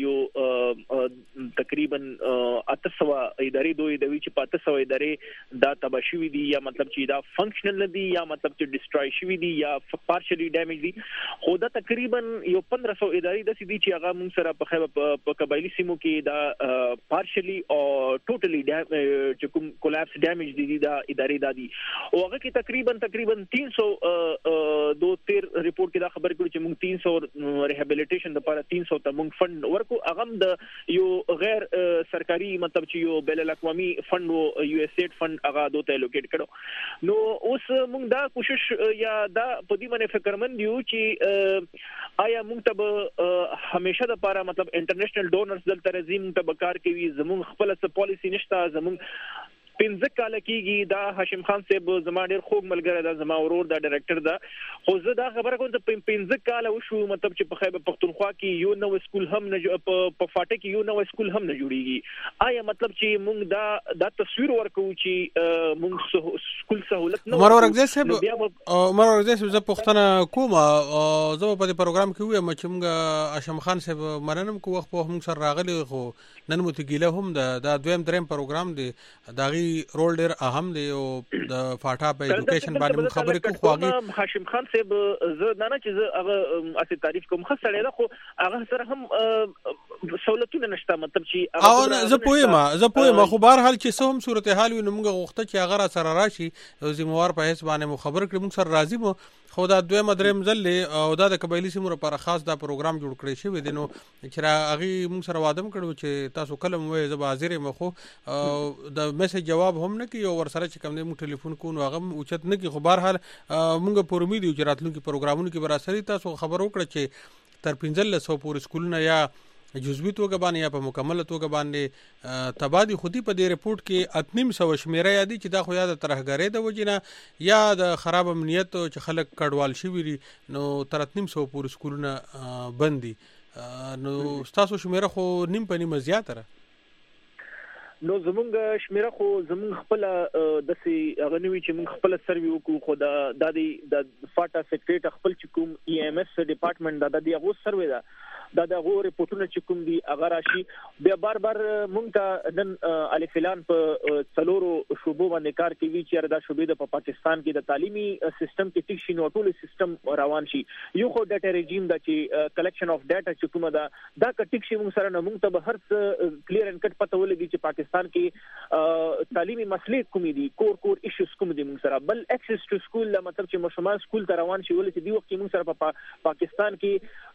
یو تقریبا 800 ادارې دوی د وی چې 800 ادارې دا تباہ شوي دي یا مطلب چې دا فنکشنل نه دي یا مطلب چې ډیسټروي شوي دي یا partially damaged دي خو دا تقریبا یو 1500 ادارې د سې دي چې هغه موږ سره په خیبر په قبایلی سیمو کې دا partially او totally چې کوم collapse damage دي دا ادارې دا دي او هغه کې تقریبا 300 دو تیر ریپورت کې دا خبر کړو چې موږ 300 ریهابیلیټیشن لپاره 300 ته موږ فند ورکو هغه د یو غیر سرکاري مطلب چې یو بین الاقوامي فند او یو اس ایډ فند هغه دوته الوکیټ کړو نو اوس موږ دا کوشش یا دا په دې باندې فکرمند یو چې آیا موږ ته همیشه د لپاره مطلب انټرنیشنل ډونرز دلته راځي موږ ته کار کوي زموږ خپل څه پالیسی نشته زموږ 15 کال کېږي دا هاشم خان صاحب زما ډېر خوږ ملګری دا زما ورور دا ډایرکټر دا خو زه دا خبره کوم چې 15 کال وشو مطلب چې په خیبر پختونخوا کې یو نو سکول هم نه په فاټه کې یو نو سکول هم نه جوړیږي آیا مطلب چې موږ دا تصویر ورکو چې موږ سکول سہولت نه عمر اورګزی صاحب زه پښتنه کوم زه په دې پروګرام کې وایم چې موږ هاشم خان صاحب مننم کو وخت په موږ سره راغلی خو نن متګیله هم دا دویم دریم پروګرام دی داغي رول ډیر اهم دی او د فاټا په ایجوکیشن باندې خبرې کوم خواږي هاشم خان صاحب زه نه چې زه هغه اسی تعریف کوم خسړې ده خو هغه سره هم سہولتونه نشته مطلب چې او زه پوهه خو بهر حال چې سم صورتحال وي نو موږ غوښته چې هغه سره راشي زموږ په هیڅ باندې خبر کړم موږ سره راضي مو خو دا دوه مدرم زل او دا د قبایلی سیمو لپاره خاص دا پروګرام جوړ کړی شوی دی نو چې هغه موږ سره وعده کړو چې تاسو کلم وې زب حاضر مخو د میسج جواب هم نه کی او ور سره چې کوم موږ ټلیفون کو نو هغه اوچت نه کی خو بهر حال موږ په امید یو چې راتلونکي پروګرامونو کې براسري تاسو خبر وکړه چې تر 1500 پورې سکولونه یا جزوی توګه باندې یا په مکمل توګه باندې تبادی خودي په دې ریپورت کې 800 شمیره یادي چې دا خو یا د ترهګرۍ د وجنه یا د خراب امنیت چې خلک کډوال شوی نو تر 800 پورې سکولونه بندي نو تاسو شمیره خو نیم په نیم زیاتره نو زمونږ شمیره خو زمونږ خپل د سي غنوي چې مونږ خپل سروي وکړو خو د فاټا سیکریټ خپل چې کوم ای ام اس ډپارټمنټ د هغه سروي دا دغه ریپورتونه چې کوم دي هغه راشي بیا بار مونږ ته نن الف اعلان په څلورو شوبو باندې کار کوي چې دا شوبې د پاکستان کې د تعلیمي سیستم کې ټیک شي نو ټول سیستم روان شي یو خو ډاټا ریجیم دا چې کلیکشن اف ډاټا چې کومه دا ټیک شي مونږ سره مونږ ته به هر څه کلیر ان کټ پته ولګي چې پاکستان کې تعلیمي مسلې کومې دي کور ایشوز کوم دي مونږ سره بل اکسس ټو سکول مطلب چې مشمول سکول ته روان شي ولې چې دی وخت مونږ سره په پاکستان کې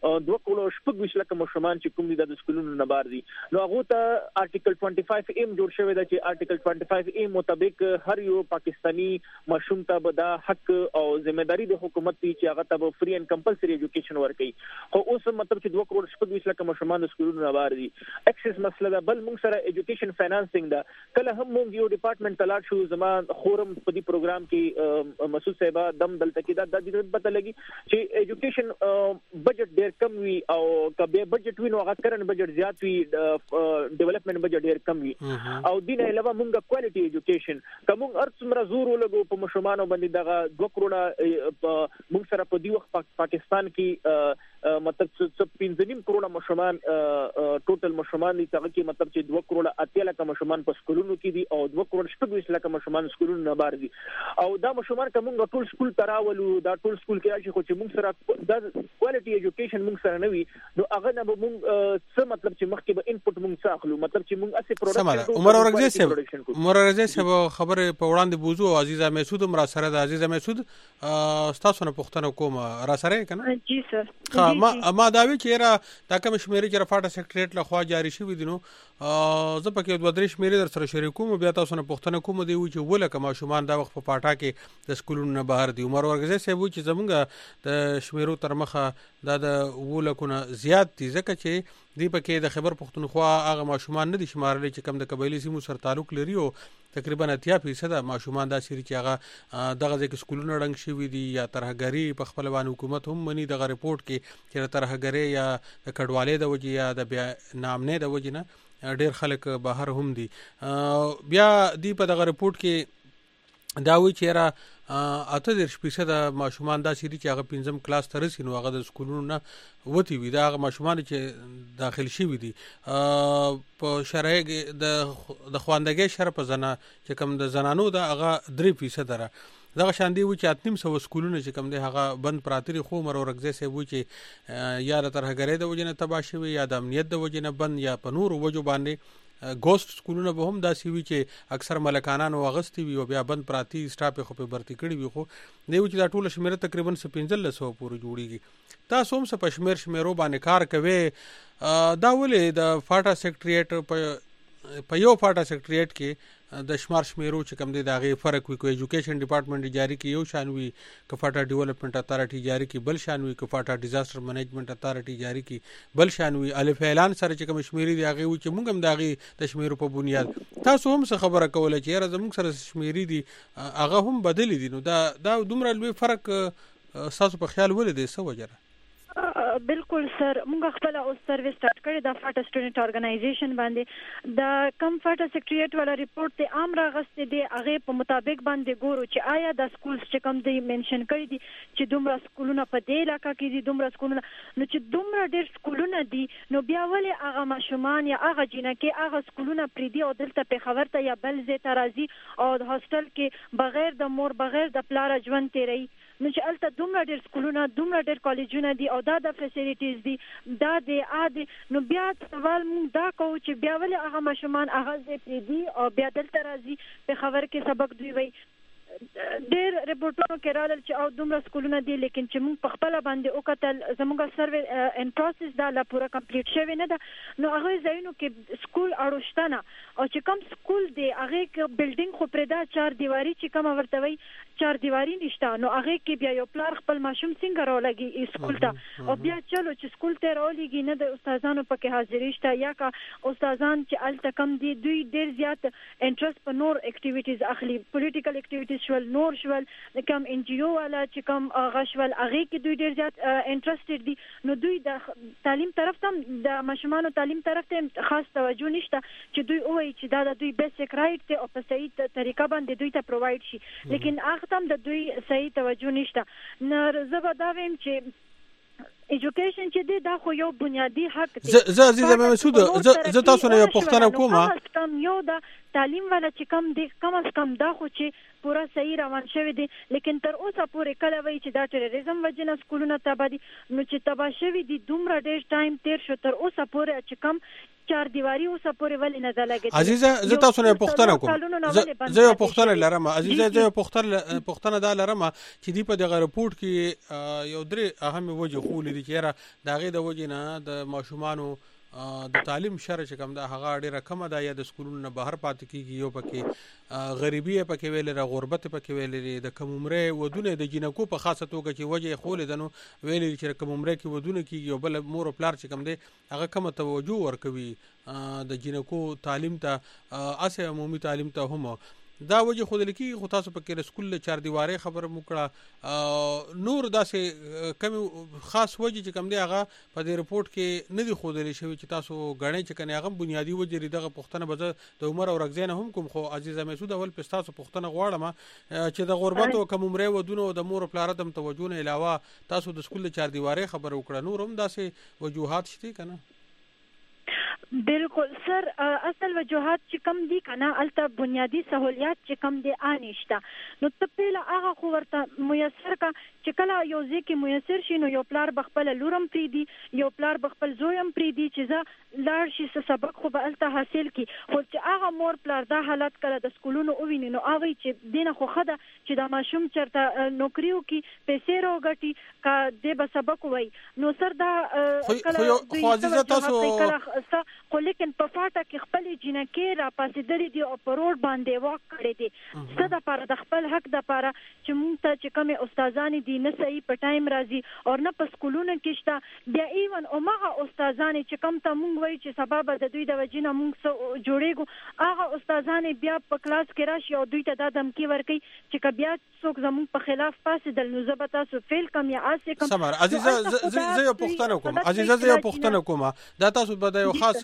2.25 لک مشمان چې کوم دي د سکولونو نه بار دي نو هغه ته آرټیکل 25 ایم جوړ شوی دی چې آرټیکل 25 ایم مطابق هر یو پاکستانی مشوم ته به دا حق او ځمېداري د حکومت دی چې هغه ته فری اینڈ کمپلسری ایجوکیشن ورکړي خو اوس مطلب چې 2.25 لک مشمان د سکولونو نه بار دي اکسس مسله ده بل موږ سره ایجوکیشن فاینانسینګ ده کله هم موږ یو ډپارټمنټ تلاش شو زمان خورم په دې پروګرام کې مسعود صاحب دم دلته کې دا د پته لګي چې ایجوکیشن بجټ ډیر کم وي او کبه بجټ وي نو هغه کرن بجټ زیات وي ډیولپمنٹ بجټ ډیر کم وي او دین علاوه موږ کوالټي ایجوکیشن کوم ارڅمره زور ولګو په مشمانو باندې دغه 2 کروڑه موږ سره په دی وخت پاکستان کې مطلب 15 کروڑه مشمان ټوټل مشمان دي څنګه کې مطلب چې 2 کروڑه 8 لک مشمان په سکولونو کې دي او 2 کروڑ 20 لک مشمان سکولونو نه بار دي او دا مشمان کوم ټول سکول تراولو دا ټول سکول کې راشي خو چې موږ سره دا کوالټي ایجوکیشن موږ سره نه وي نو هغه نه موږ څه مطلب چې مخکې به انپوټ موږ څاخلو مطلب چې موږ اسې پروډکټ عمر اورګزي صاحب خبره په وړاندې بوزو عزیزه مسعود مرا سره د عزیزه مسعود تاسو نه پوښتنه کوم را سره کنه جی سر ما دا وی چې را دا کوم شمیرې چې رفاټه سیکریټریټ لخوا جاری شوی دي نو زه پکې دوه درې شمیرې در سره شریکوم بیا تاسو نه پوښتنه کوم دی چې ولکه ماشومان دا وخت په پاټا کې د سکولونو نه بهر دي عمر ورګزي صاحب چې زمونږ د شمیرو تر مخه دا د ولکونه زیات دي ځکه چې دی پکې د خبر پښتونخوا هغه ماشومان نه دي شمارل چې کم د قبایلی سیمو سره تعلق لري او تقریبا 80% ماشومان دا سری چې هغه دغه ځکه سکولونه رنګ شوی دي یا ترهګری په خپل باندې حکومت هم منی دغه ریپورت کې چې ترهګری یا د کډوالۍ د وجې یا د بیا نامنه د وجې نه ډیر خلک بهر هم دي بیا دی په دغه ریپورت کې دا وی چې را 80% ماشومان دا سری چې هغه 5م کلاس ته رسي نو هغه د سکولونو نه وتی وي دا هغه ماشومان چې داخل شي وي دي په شرایط د خواندګۍ شر په زنه چې کوم د زنانو دا هغه 3% را دغه شان دی و چې 800 سکولونه چې کوم دی هغه بند پراتري خو مر ورګزي سه و چې یا د ترهګری د وجنه تباشوي یا د امنیت د وجنه بند یا په نور وجو باندې ګوست سکولونه به هم داسې وي چې اکثر ملکانانو واغستی وي او بیا بند پراتی سټاپ خو په برتی کړي وي خو دیو چې دا ټول شمیره تقریبا 1500 پورې جوړیږي تاسو هم څه پښمیر باندې کار کوي دا ولې د فاټا سیکریټریټ په یو فاټا سیکریټریټ کې د شمار شمیرو چې کوم دی دا غي فرق وي کو ایجوکیشن ډپارټمنټ جاری کی یو شان وي کفاټا ډیولپمنٹ اتھارټي جاری کی بل شان وي کفاټا ډیزاستر منیجمنٹ اتھارټي جاری کی بل شان وي الف اعلان سره چې کوم شمیري دی هغه چې موږ هم دا غي د شمیرو په بنیاد تاسو هم څه خبره کوله چې را زموږ سره شمیري دی هغه هم بدلی دي نو دا دومره لوی فرق تاسو په خیال ولې دی څه وجره بالکل سر موږ خپل او سرویس سٹارټ کړی د فاټا سټوډنټ اورګنایزیشن باندې د کم فاټا سیکریټریټ والا ریپورت ته عام راغستې دی هغه په مطابق باندې ګورو چې آیا د سکولز چې کم دی منشن کړی دي چې دومره سکولونه په دې علاقې کې دي دومره سکولونه نو چې دومره ډېر سکولونه دي نو بیا ولې هغه ماشومان یا هغه جنکې هغه سکولونه پریدي او دلته په خبر ته یا بل ځای ته راځي او د هاستل کې بغیر د مور بغیر د پلار ژوند تیری نو چې الته دومره ډېر سکولونه دومره ډېر کالجونه دي او دا د فیسیلیټیز دي دا د عادي نو بیا سوال مونږ دا کوو چې بیا ولې هغه ماشومان هغه ځای پریدي او بیا دلته راځي په خبر کې سبق دوی وي ډېر ریپورټونو کې راغلل چې او دومره سکولونه دي لیکن چې موږ په خپل باندې وکتل زموږ سروې ان پروسس دا لا پوره کمپلیټ شوی نه ده نو هغه ځایونو کې سکول اړوشتنه او چې کوم سکول دی هغه کې بلډینګ خو پردا 4 دیواری چې کوم ورته وي 4 دیواری نشته نو هغه کې بیا یو پلار خپل ماشوم څنګه راولګي سکول ته او بیا چلو چې سکول ته راولېږي نه د استادانو پکې حاضرې شته یا کا استادان چې الته کم دي دوی ډېر زیات انټرست په نور اکټیویټیز اخلي پولیټیکل اکټیویټیز شول نور شول کم ان جی او والا چې کم غشول هغه کې دوی ډېر زیات انټرستډ دي نو دوی د تعلیم طرف ته د ماشومانو تعلیم طرف ته خاص توجه نشته چې دوی وایي چې دا د دوی بیسیک رائټ ته او په صحیح طریقه باندې دوی ته پرووایډ شي لیکن هغه تم د دوی صحیح توجه نشته نو زه به دا وایم چې ایجوکیشن چې دی دا خو یو بنیادی حق دی زه عزیزه مسعود زه تاسو نه یو پوښتنه کوم کم یو د تعلیم والا چې کم دی کم از کم دا خو چې پورا صحیح روان شوی دی، لیکن تر اوسه پورې کله وایي چې دا ټیرریزم وجنه سکولونه تباه دي، نو چې تباه شوي دي دومره ډېر ټایم تیر شو، تر اوسه پورې چې کم چار دیواری اوسه پورې ولې نه ده لګېدلې. عزیزه زه تاسو نه پوښتنه کوم، زه یو پوښتنه لرم عزیزه، زه یو پوښتنه دا لرم چې دی په دغه رپورټ کې یو درې اهم وجې خولې دي چې د هغې د وجې نه د ماشومانو د تعلیم شر چې کوم ده هغه ډیره کمه ده، یا د سکولونو نه بهر پاتې کیږي، یو پکې غریبي پکې ویلې ده، غربت پکې ویلې، د کم عمرې ودونه د جنکو په خاصه توګه چې وجه خولې ده نو ویلې چې کم عمرې کې ودونه کیږي، او بل مور او پلار چې کوم دی هغه کمه توجه ورکوي د جنکو تعلیم ته، اسه عمومي تعلیم ته هم دا وجه خود لکی خو تاسو پکې رسکول چار دیواره خبر موکړه، نور داسې کم خاص وجه چې کم دی هغه په دې رپورټ کې نه دی خودلې شوی چې تاسو غړنې چې کنه هغه بنیادی وجه لري. دغه پښتنه به د عمر او رغزین هم کوم، خو عزیزه مسعود اول په تاسو پښتنه غواړم چې د غربت او کم عمره ودونه او د مور پلار دم توجه نه علاوه تاسو د سکول چار دیواره خبر وکړه، نور هم داسې وجوهات شته کنه؟ بالکل سر، اصل وجوهات چې کم دي کنه الته بنیادی سہولیات چې کم دي انشته، نو ته پیله هغه خو ورته میسر کا چې کله یو ځکه میسر شي نو یو پلار بخپل لورم پری دی، یو پلار بخپل زویم پری دی چې ځا لار شي سبق خو به الته حاصل کی، خو چې هغه مور پلار دا حالت کړه د سکولونو او ویني نو هغه چې دینه خو خده چې د ماشوم چرته نوکریو کی پیسې راوګټي کا د به سبق وای، نو سر دا کله خو عزیزه تاسو خو لیکن په فاټه کې خپل جنکې را پاسېدلې دي او په روډ باندې واک کړی دي، څه د پاره د خپل حق د پاره چې مونږ ته چې کومې استادانې دي نه صحیح په ټایم راځي او نه په سکولونو کې شته، بیا ایون هماغه استادانې چې کوم ته مونږ وایي چې سبا به د دوی د وجې نه مونږ جوړېږو، هغه استادانې بیا په کلاس کې راشي او دوی ته دا دمکي ورکوي چې که بیا څوک زمونږ په خلاف پاسېدل نو زه به تاسو فیل کم یا آسې کم. سمر عزیزه زه یو پوښتنه کوم، عزیزه زه یو پوښتنه کوم، دا تاسو به د یو خاص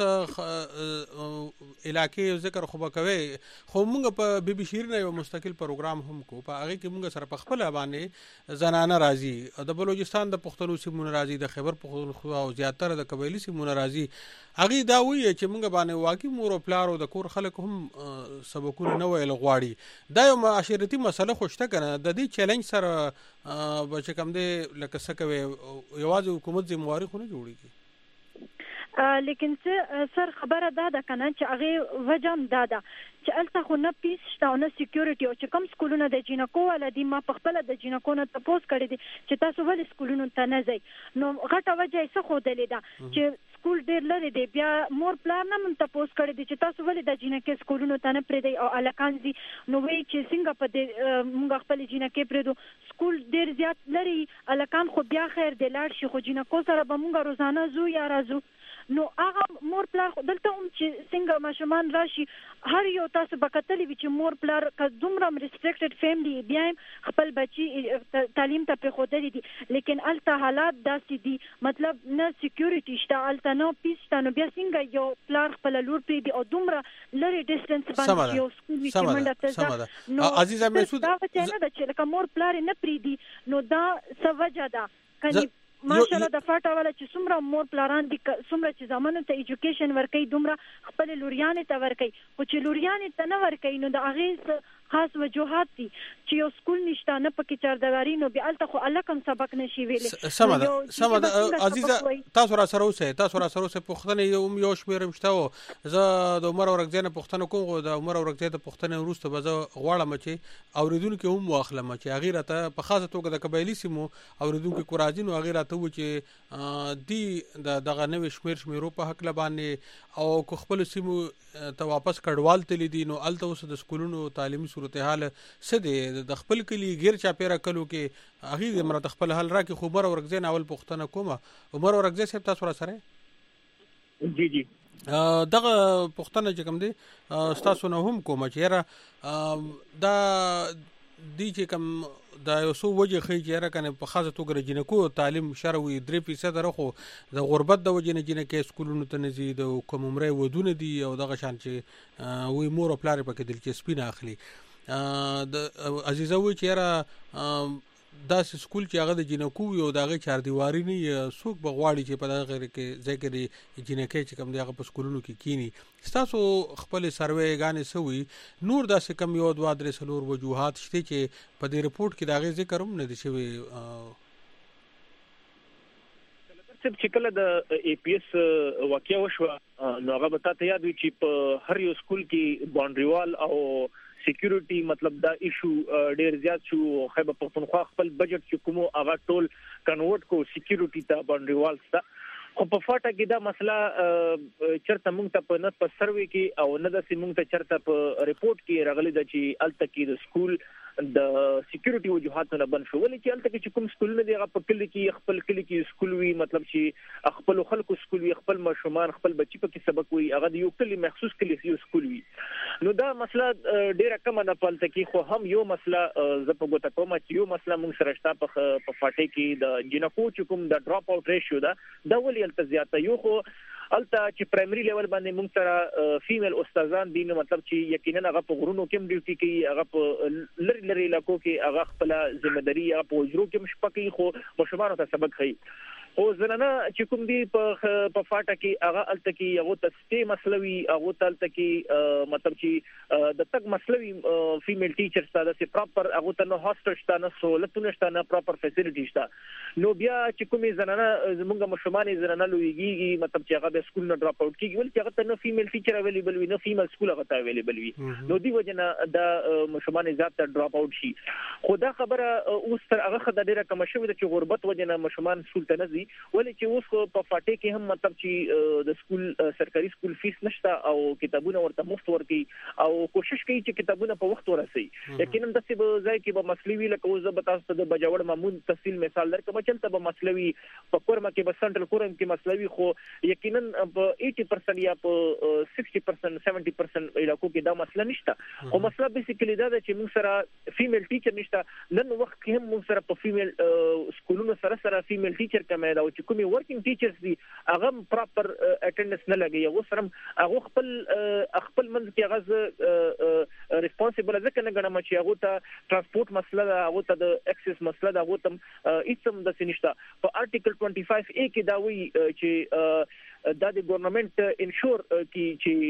علاقې ذکر خو بکوي، خو موږ په بي بي شیرین یو مستقل پروګرام هم کو، په هغه کې موږ سره په خپل باندې زنانه راځي، د بلوچستان د پښتنو سیمون راځي، د خیبر پښتونخوا او زیاتره د قبایلی سیمون راځي، هغه دا وایي چې موږ باندې واقعي مور او پلار او د کور خلک هم سبقونه نه ویل غواړي، دا یو معاشرتي مسله خوشته کنه، د دې چیلنج سره بچ کم دی لکه څه کوي یوازې حکومت ذمہواری خو نه جوړیږي. لیکن سر خبره دا ده کنه چې هغه وجم دا ده چې الته خو نه پیس شته او نه سکیورټي، او چې کوم سکولونه د جینکو ولدي ما په خپل د جینکو نه تاسو کړی دي چې تاسو ولې سکولونو ته نه ځئ، نو غټه وجه یې څه خودلې ده چې سکول ډیر لري دی، بیا مور پلار نه من تاسو کړی دي چې تاسو ولې د جینکې سکولونو ته نه پریدي او الکان دي، نو وی چې څنګه په دې موږ خپل جینکې پریدو، سکول ډیر زیات لري، الکان خو بیا خیر دی لاړ شي، خو جینکو سره به موږ روزانه زو یا راځو، نو هغه مور پلار دلته هم چې څنګه ماشومان راشي هر یو تاسو بکتلی وی چې مور پلار که دومره ریسټریکټډ فیملی بیا خپل بچي تعلیم ته پرېښودلی دي، لیکن الته حالات داسې دي مطلب نه سکیورټي شته، الته نه پیس شته، نو بیا څنګه یو پلار خپل لور پرېږدي او دومره لرې ډسټنس باندې یو سکول وي چې منډه ته نو عزیزه مسعود دا وجه نه ده چې لکه مور پلار نه پرېږدي، نو دا څه وجه ده کني ماشاءالله د فاټا والا چې څومره مور پلاران دي څومره چې زمانه ته ایجوکیشن ورکوي دومره خپل لوریانې ته ورکوي، خو چې لوریانې ته نه ورکوي نو د هغې خاص وجوهات دي چې یو سکول نشته نه پکې چاردواري، نو بیا الته خو الکم سبق نشي ویلې. سمه ده عزیزه تاسو را سره اوسه پښتنه یو شمیر مشته، زه د عمر اورګزین پښتنه کوم، د عمر اورګزین د پښتنه وروسته به زه غواړم چې اوریدونکو هم واخلم چې هغه راته په خاصه توګه د قبایلی سیمو اوریدونکو کوراجین او هغه راته و چې دی دغه نوې شمیرو په حق لبانې او کو خپل سیمو ته واپس کډوال تل دي، نو الته اوس د سکولونو تعلیمي صورتحال څه دی د خپل کلی غیر چاپیره کلو کې هغه د مرته خپل حل راکې خو عمر اورګزین اول پښتنه کومه، عمر اورګزین صاحب تاسو را سره جی جی دغه پښتنه چې کوم دی تاسو نه هم کومه چې دا دی چې کوم دا یو څو وجه خې چې را کنه په خاصه توګه جنکو تعلیم شروي 3% درخو د غربت د وجه نه جنکې سکولونو ته نزي د کوم عمره ودونه دي او دغه شان چې وی مور او پلار په کې دلچسپي نه اخلي. د عزیزه وی چې را داسې سکول چې هغه د جنکو یو دغه چاردیواری نه څوک بغواړي چې په دغه کې ځکه د جنکې چې کوم دغه په سکولونو کې کینی تاسو خپل سروې غانې سوي نور داسې کم یو دوه درې څلور وجوهات شته چې په دې رپورت کې دغه ذکر هم نه دي شوی چې کله د ای پی ایس واقعیا وشو نو هغه به تاسو یاد وي چې په هر یو سکول کې باونډري وال او سکیورټي مطلب دا ایشو ډیر زیات شو خیبر پختونخوا خپل بجټ چې کومو هغه ټول کنورټ کو سکیورټي ته باونډري وال ستا خو په فاټه کې دا مسله چرته مونږ ته په نت په سروي کې او نه د سیمونږ ته چرته په ریپورت کې راغلي د چې الته کې د سکول د سکیورټي وجوهاتونه بن شو ولې چې الته کې کوم سکول نه دی هغه په کلی کې خپل کلی کې سکول وي مطلب چې خپل خلکو سکول وي خپل ماشومان خپل بچي په کې سبق وي هغه د یو کلی مخصوص کلی یو سکول وي نو دا مسله ډیره کم نه پالته کې خو هم یو مسله ز په ګوته کوم چې یو مسله موږ سره شته په فاټه کې د جنکو چې کوم د ډراپ اوټ ریشیو دا ولې الته زیاته یو خو الته چې پرایمري لیول باندې موږ سره فیمیل استادان دي نو مطلب چې یقینا هغه په غرونو کې ډیوټي کوي هغه په لری علاقو کې هغه خپل ځمېداري هغه په وجرو کې مشپکې خو مشومان ته سبق خي او زنانه چې کوم دي په فاټه کې هغه الته کې هغه تسته مسلوي هغه تلته کې مطلب چې د تک مسلوي فیمیل ټیچر ستاسو سي پراپر هغه ته نو هاستل شته نه سہولتونه شته نه پراپر فیسیلیټی شته نو بیا چې کومې زنانه زمونږ مشومان زنانه لویږي مطلب چې هغه سکول نه ډراپ اوټ کیږي ولې هغه ته نو فیمیل ټیچر اویلیبل وي نو فیمیل سکول هغه ته اویلیبل وي نو دی وجنه د مشومان ذات ته ډراپ اوټ شي خو دا خبره اوس تر هغه خدای ډیره کم شوې چې غربت وجنه مشومان سکول ته نه ولې چې اوس په فاټه کې هم مطلب چې د سکول سرکاري سکول فیس نشته او کتابونه ورته مفت ورکي او کوشش کوي چې کتابونه په وخت ورسي یقینا د څه ځای کې به مسلوي لکه اوس د تاسو د بجاوړ مامون تفصیل مثال درکم چلته به مسلوي په کورما کې به سنټرل کورم کې مسلوي خو یقینا په 80% یا په 60% 70% علاقو کې دا مسله نشته خو مسله بیسیکلی دا چې موږ سره فیمیل ټیچر نشته نن وخت کې هم موږ سره په فیمیل سکولونو سره فیمیل ټیچر کمه دا چې کومي ورکینګ ټیچرز دي هغه پراپر اټینډنس نه لګي او سره هغه خپل منځ کې هغه ریسپانسیبل ځکه نه غواړم چې هغه ته ترانسپورت مسله ده هغه ته د اکسس مسله ده هغه ته هیڅ د سنشتہ په آرټیکل 25A کې دا وی چې دا د ګورنمنت انشور کی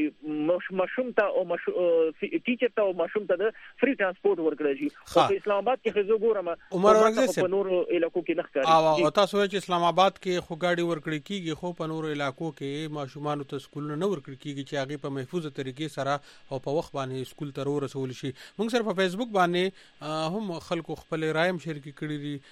چې مشوم ته او ټیچر ته او مشوم ته د فری ترانسپورت ورکړل شي په اسلام آباد کې خزو ګورم عمر ورغزي په نور علاقو کې نخکاري او تاسو چې اسلام آباد کې خو ګاډي ورکړی کیږي خو په نور علاقو کې ماشومان ته سکول نه ورکړی کیږي چې هغه په محفوظه طریقې سره او په وخت باندې سکول ته ورسول شي موږ سره په فیسبوک باندې هم خلکو خپل رایم شیر کړي دي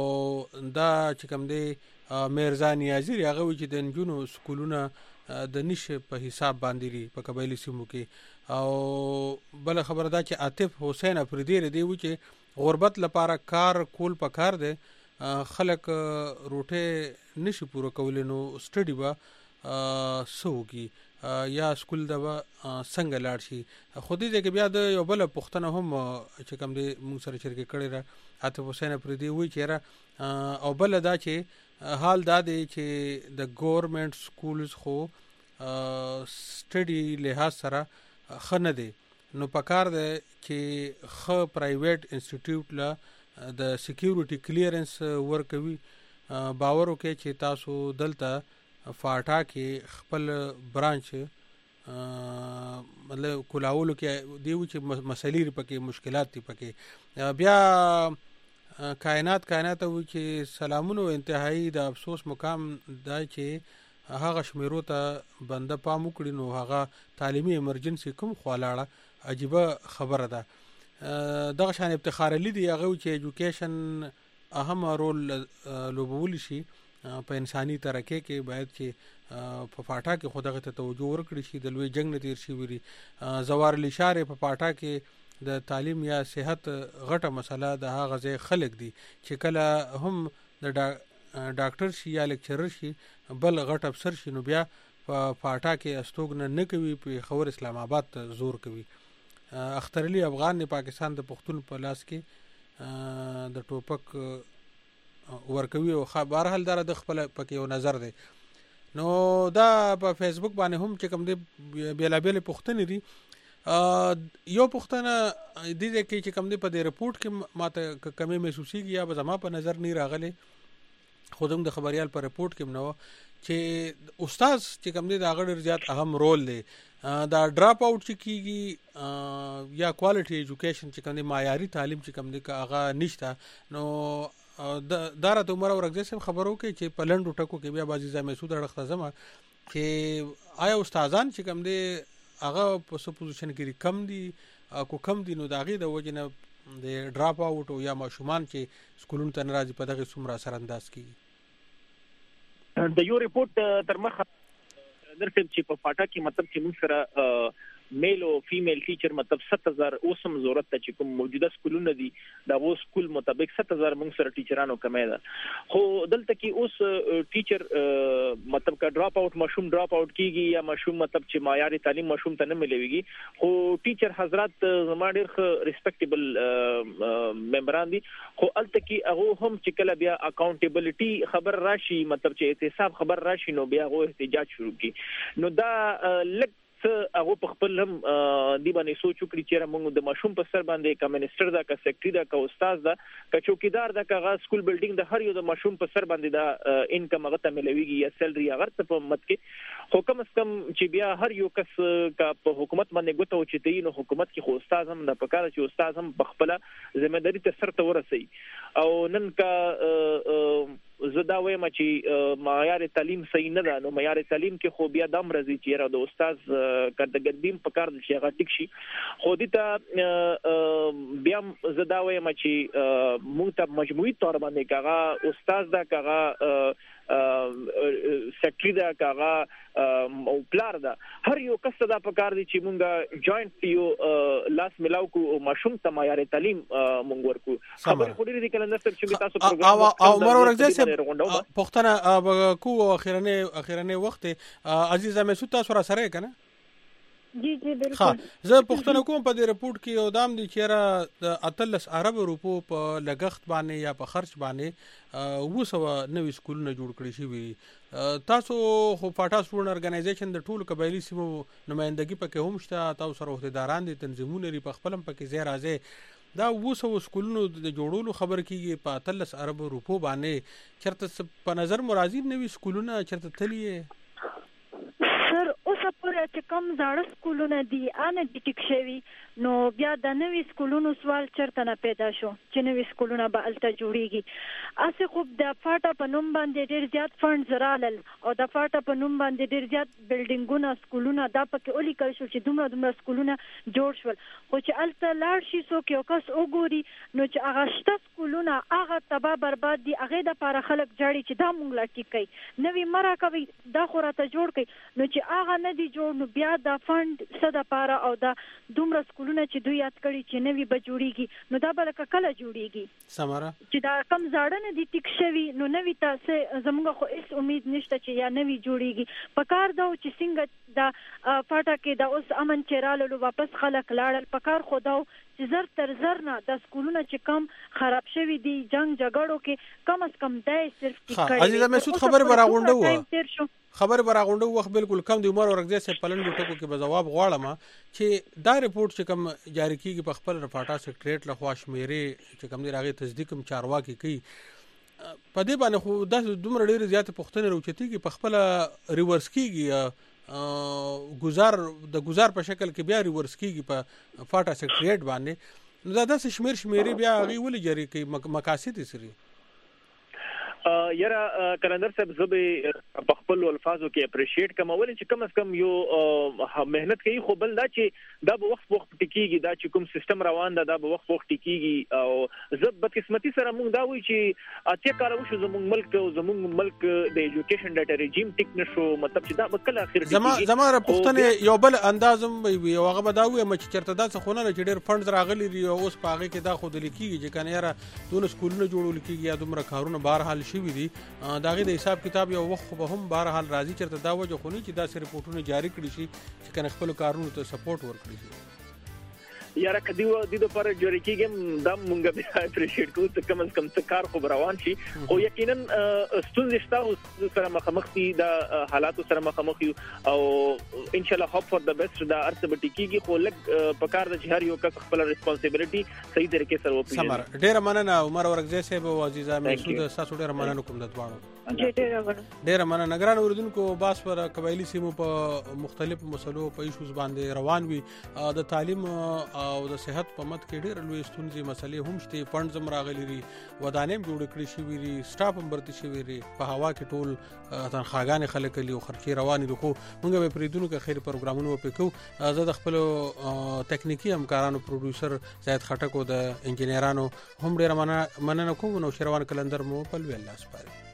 او دا چې کوم دی میرزا نیازی هغه وی چې د نجونو سکولونه د نشه په حساب باندې لري په قبایلی سیمو کې او بل خبر دا چې عاطف حسین افریدی دی و چې غربت لپاره کار کول پکار دی خلک روټه نشي پوره کول نو سټډي با سوګي یا سکول دا څنګه لاړ شي خو دې کې بیا د یو بل پښتنه هم چې کوم دی موږ سره شریک کړي را عاطف حسین افریدی وی چې او بل دا چې حال دا دی چې د ګورنمنت سکولز خو سټډي لحاظ سره خنه دي نو پکار دی چې خ پرایویټ انسټیټیوټ لا د سکیورټي کلیرنس ورکوي باور وکړي چې تاسو دلته فاټا کې خپل برانچ مطلب کولاولو کې دیو چې مسلې پکې مشکلات دي پکې بیا کائنات و چې سلامونو انتهایی د افسوس مقام دا چې هغه شمیرو ته بنده پام وکړي نو هغه تعلیمي ایمرجنسي کوم خوالاړه عجیبه خبره ده دغه شان افتخار لیدي هغه چې ایجوکیشن اهم رول لوبول شي په انساني ترقی کې باید چې په فاټا کې خودغه ته توجه ورکړي شي د لوی جنگ نه تیر شي وری زوار الاشاره په فاټا کې د تعلیم یا صحت غټه مسله د هغه ځای خلک دي چې کله هم د ډاکټر شي یا لیکچرر شي بل غټ افسر شي نو بیا په فاټا کې استوګن نه کوي په خبر اسلام آباد ته زور کوي اختر علي افغان نه پاکستان د پښتون په لاس کې د ټوپک ورکوي او خبر حل دار د خپل پکې یو نظر دی نو دا په فیسبوک باندې هم چې کوم دی بیلابل پښتنې دي یو پوښتنه دې کې چې کوم دې په دې رپورت کې ماته کمی محسوسيږي یا به زما په نظر نه راغلي خودم د خبريال په رپورت کې نو چې استاد چې کوم دې دا غړ زیات اهم رول دی دا ډراپ اوټ چې کیږي یا کوالټي ایجوکیشن چې کوم دې معیاري تعلیم چې کوم دې هغه نشته نو دارت عمر اورګزی سم خبرو کې چې په لندو ټکو کې بیا بازي ځای مسعود اړخ زما چې آیا استادان چې کوم دې هغه په څه پوزیشن کې کم دي کو کم دي نو داغه د وجنه د ډراپ اوټ یا ماشومان چې سکولونو ته ناراضي په دغه څومره اثر انداز کیږي د یو ریپورت تر مخه درته چې په پاټا کې مطلب چې موږ سره میل او فیمیل ټیچر مطلب 7000 اوسم ضرورت ته چې کوم موجوده سکولونه دي دا وو سکول مطابق 7000 موږ سره ټیچرانو کمه ده خو دلته کې اوس ټیچر مطلب کا ډراپ اوټ مشوم ډراپ اوټ کیږي یا مشوم مطلب چې معیاري تعلیم مشوم ته نه ملويږي خو ټیچر حضرات زما ډېر ریسپیکټیبل ممبران دي خو الته کې هغه هم چې کله بیا اکاونټیبلټي خبر راشي مطلب چې احتساب خبر راشي نو بیا هغه احتجاج شروع کی نو دا لک هغه په خپل هم دی باندې سوچ وکړي چې موږ د مشوم په سر باندې کا منسٹر دا کا سیکریټری دا کا استاد دا کا چوکیدار دا کا سکول بلډینګ د هر یو د مشوم په سر باندې دا انکم هغه ته ملويږي یا سیلري هغه ته په مت کې خو کم از کم چې بیا هر یو کس کا په حکومت باندې ګوتو چې نو حکومت کې خو استاد هم د پکاره چې استاد هم په خپل ځمېداري ته سر ته ورسي او نن کا زدا وایم چې معیار تعلیم صحیح نه ده نو معیار تعلیم کې خو بیا دم راځي چې را د استاد کډګدیم په کار چې هغه ټیک شي خو دې ته بیا زدا وایم چې موږ ته مجموعي تور باندې کاغه استاد دا کاغه سیکریټری دا کاغه او پلار دا هر یو کس دا په کار دي چې مونږه جوائنٹ یو لاس ملاو کو مشوم ته معیار تعلیم مونږ ورکو خبر خوري دي کله نستر چې تاسو پروګرام او مر ورګزه پښتنه کو اخیرنه وخت عزیز مسعود تاسو را سره کنه جی بالکل زه پښتنه کوم په دې رپورت کې یو دام دي چې را د اتلس عرب روپو په لګښت باندې یا په خرچ باندې وسو نوې سکولونه جوړ کړی شي تاسو خو پاټا سټوډنټ ارګنایزیشن د ټولو قبایلی سیمو نمائندګي پکې هم شته تاسو سره عہدیداران دي تنظیمونه لري په خپلم پکې زی راځي دا وسو سکولونو د جوړولو خبر کیږي په اتلس عرب روپو باندې چرته په نظر مرادي نوې سکولونه چرته تللی سر اوسه پورې چې کوم زاړه سکولونه دي ان د ټیک شوی نو بیا د نوې سکولونو سوال چرته نه پیدا شو چې نوې سکولونه به الته جوړیږي اسه خو د فاټا په نوم باندې ډیر زیات فند زرالل او د فاټا په نوم باندې ډیر زیات بلډینګونه سکولونه دا پکې اولی کړ شو چې دومره سکولونه جوړ شول خو چې الته لاړ شي سو کې یو کس وګوري نو چې هغه شته سکولونه هغه تبا برباد دي هغه د لپاره خلک جاړي چې دا مونږ لا ټیکي نوې مرا کوي دا خو راته جوړ کړي نو چې هغه نه دي جوړ نو بیا د فند صد لپاره او دا دومره سکولونه چې دوی یاد کړی چې نوې به جوړیږي نو دا بل کله جوړیږي سماره چې دا کم زاړه نه دي ټیک شوی نو نوې تاسو زموږ خو هیڅ امید نشته چې یا نوې جوړیږي پکار دا چې څنګه دا فاټا کې دا اوس امن چرالو واپس خلک لاړل پکار خو دا چې زر تر زر نه د سکولونه چې کم خراب شوی دي جنگ جګړو کې کم از کم دای صرف ټیک کړي عزیز مسعود خبر براغونډه خبر براغونډه وخت بالکل کم دی عمر ورګزه سه پلنډو ټکو کې به جواب غواړم چې دا ریپورت چې کم جاری کیږي په خپل رپاټا سیکریټریټ لخوا شمیرې چې کم دی راغی تصدیق هم چارواکي کوي په دې باندې خو د دومره ډېر زیات پښتنه روچتي کې په خپل ریورس کیږي گزار په شکل کې بیا ریورس کیږي په فاټا سیکریټریټ باندې نو دا شمیرې بیا غي ولې جاری کوي مقاصد یې سری یرا کلندر صاحب زبې په خپل الفاظو کې اپریشیټ کوم ولې چې کم از کم یو مهنت کوي خو بل دا چې دا به وخت ټیکيږي دا چې کوم سیستم روان دا به وخت ټیکيږي او زب بدقسمتي سره موږ دا وایي چې اتیا کار وشو زموږ ملک او زموږ ملک د ایجوکیشن ډاټا رژیم ټیک نشو مطلب چې دا به کله اخر زما پښتنه یو بل اندازم یو هغه بداوي چې چرته دا څه خونه چې ډېر فند راغلي دي او اوس پاغه کې دا خو د لیکيږي چې کنه یاره دونه سکولونه جوړول کیږي یا دومره کارونه بهر حال شي دي داغه د حساب کتاب یو وخت به هم بهر حال راځي چرته دا وجه خو نه چې دا سری ریپورتونه جاری کړي شي چې کنه خپل کارونو ته سپورټ ورکړي شي یاره کدی و د دې پر جوړ کېږم دا مونږ به اپریشیټ کوو ته کم از کم څه کار خو روان شي او یقینا ستونزې شته سره مخامخ دي د حالاتو سره مخامخ یو او ان شاء الله هوپ فور د بیسټ دا ارتبټی کیږي خو لګ پکار د هر یو کس خپل ریسپانسیبিলিټي صحیح طریقې سره وپیژني. سمر ډیر مننه عمر ورکزی صاحب او عزیزه مسعود تاسو ډیر مننه کوم د دواړو ډیر مننه. نگران اوریدونکو باس پر قبایلی سیمو په مختلفو مسلو په ایشوز باندې روان وي د تعلیم او د صحت په مت کې ډیر لوی ستونزې مسلې هم شته. فند زم راغلي دي ودانې جوړ کړی شي وي سټاف هم برتي شي وي په هوا کې ټول تنخواګانې خلک لري او خرچي روان دي خو موږ به پریدونکو کې خیر پروګرامونو وپکو زه د خپل ټکنیکی همکارانو پروډوسر زید خټک او د انجینرانو هم ډیر مننه کوم. نو شروان کلندر مو په لوی الله سپارم.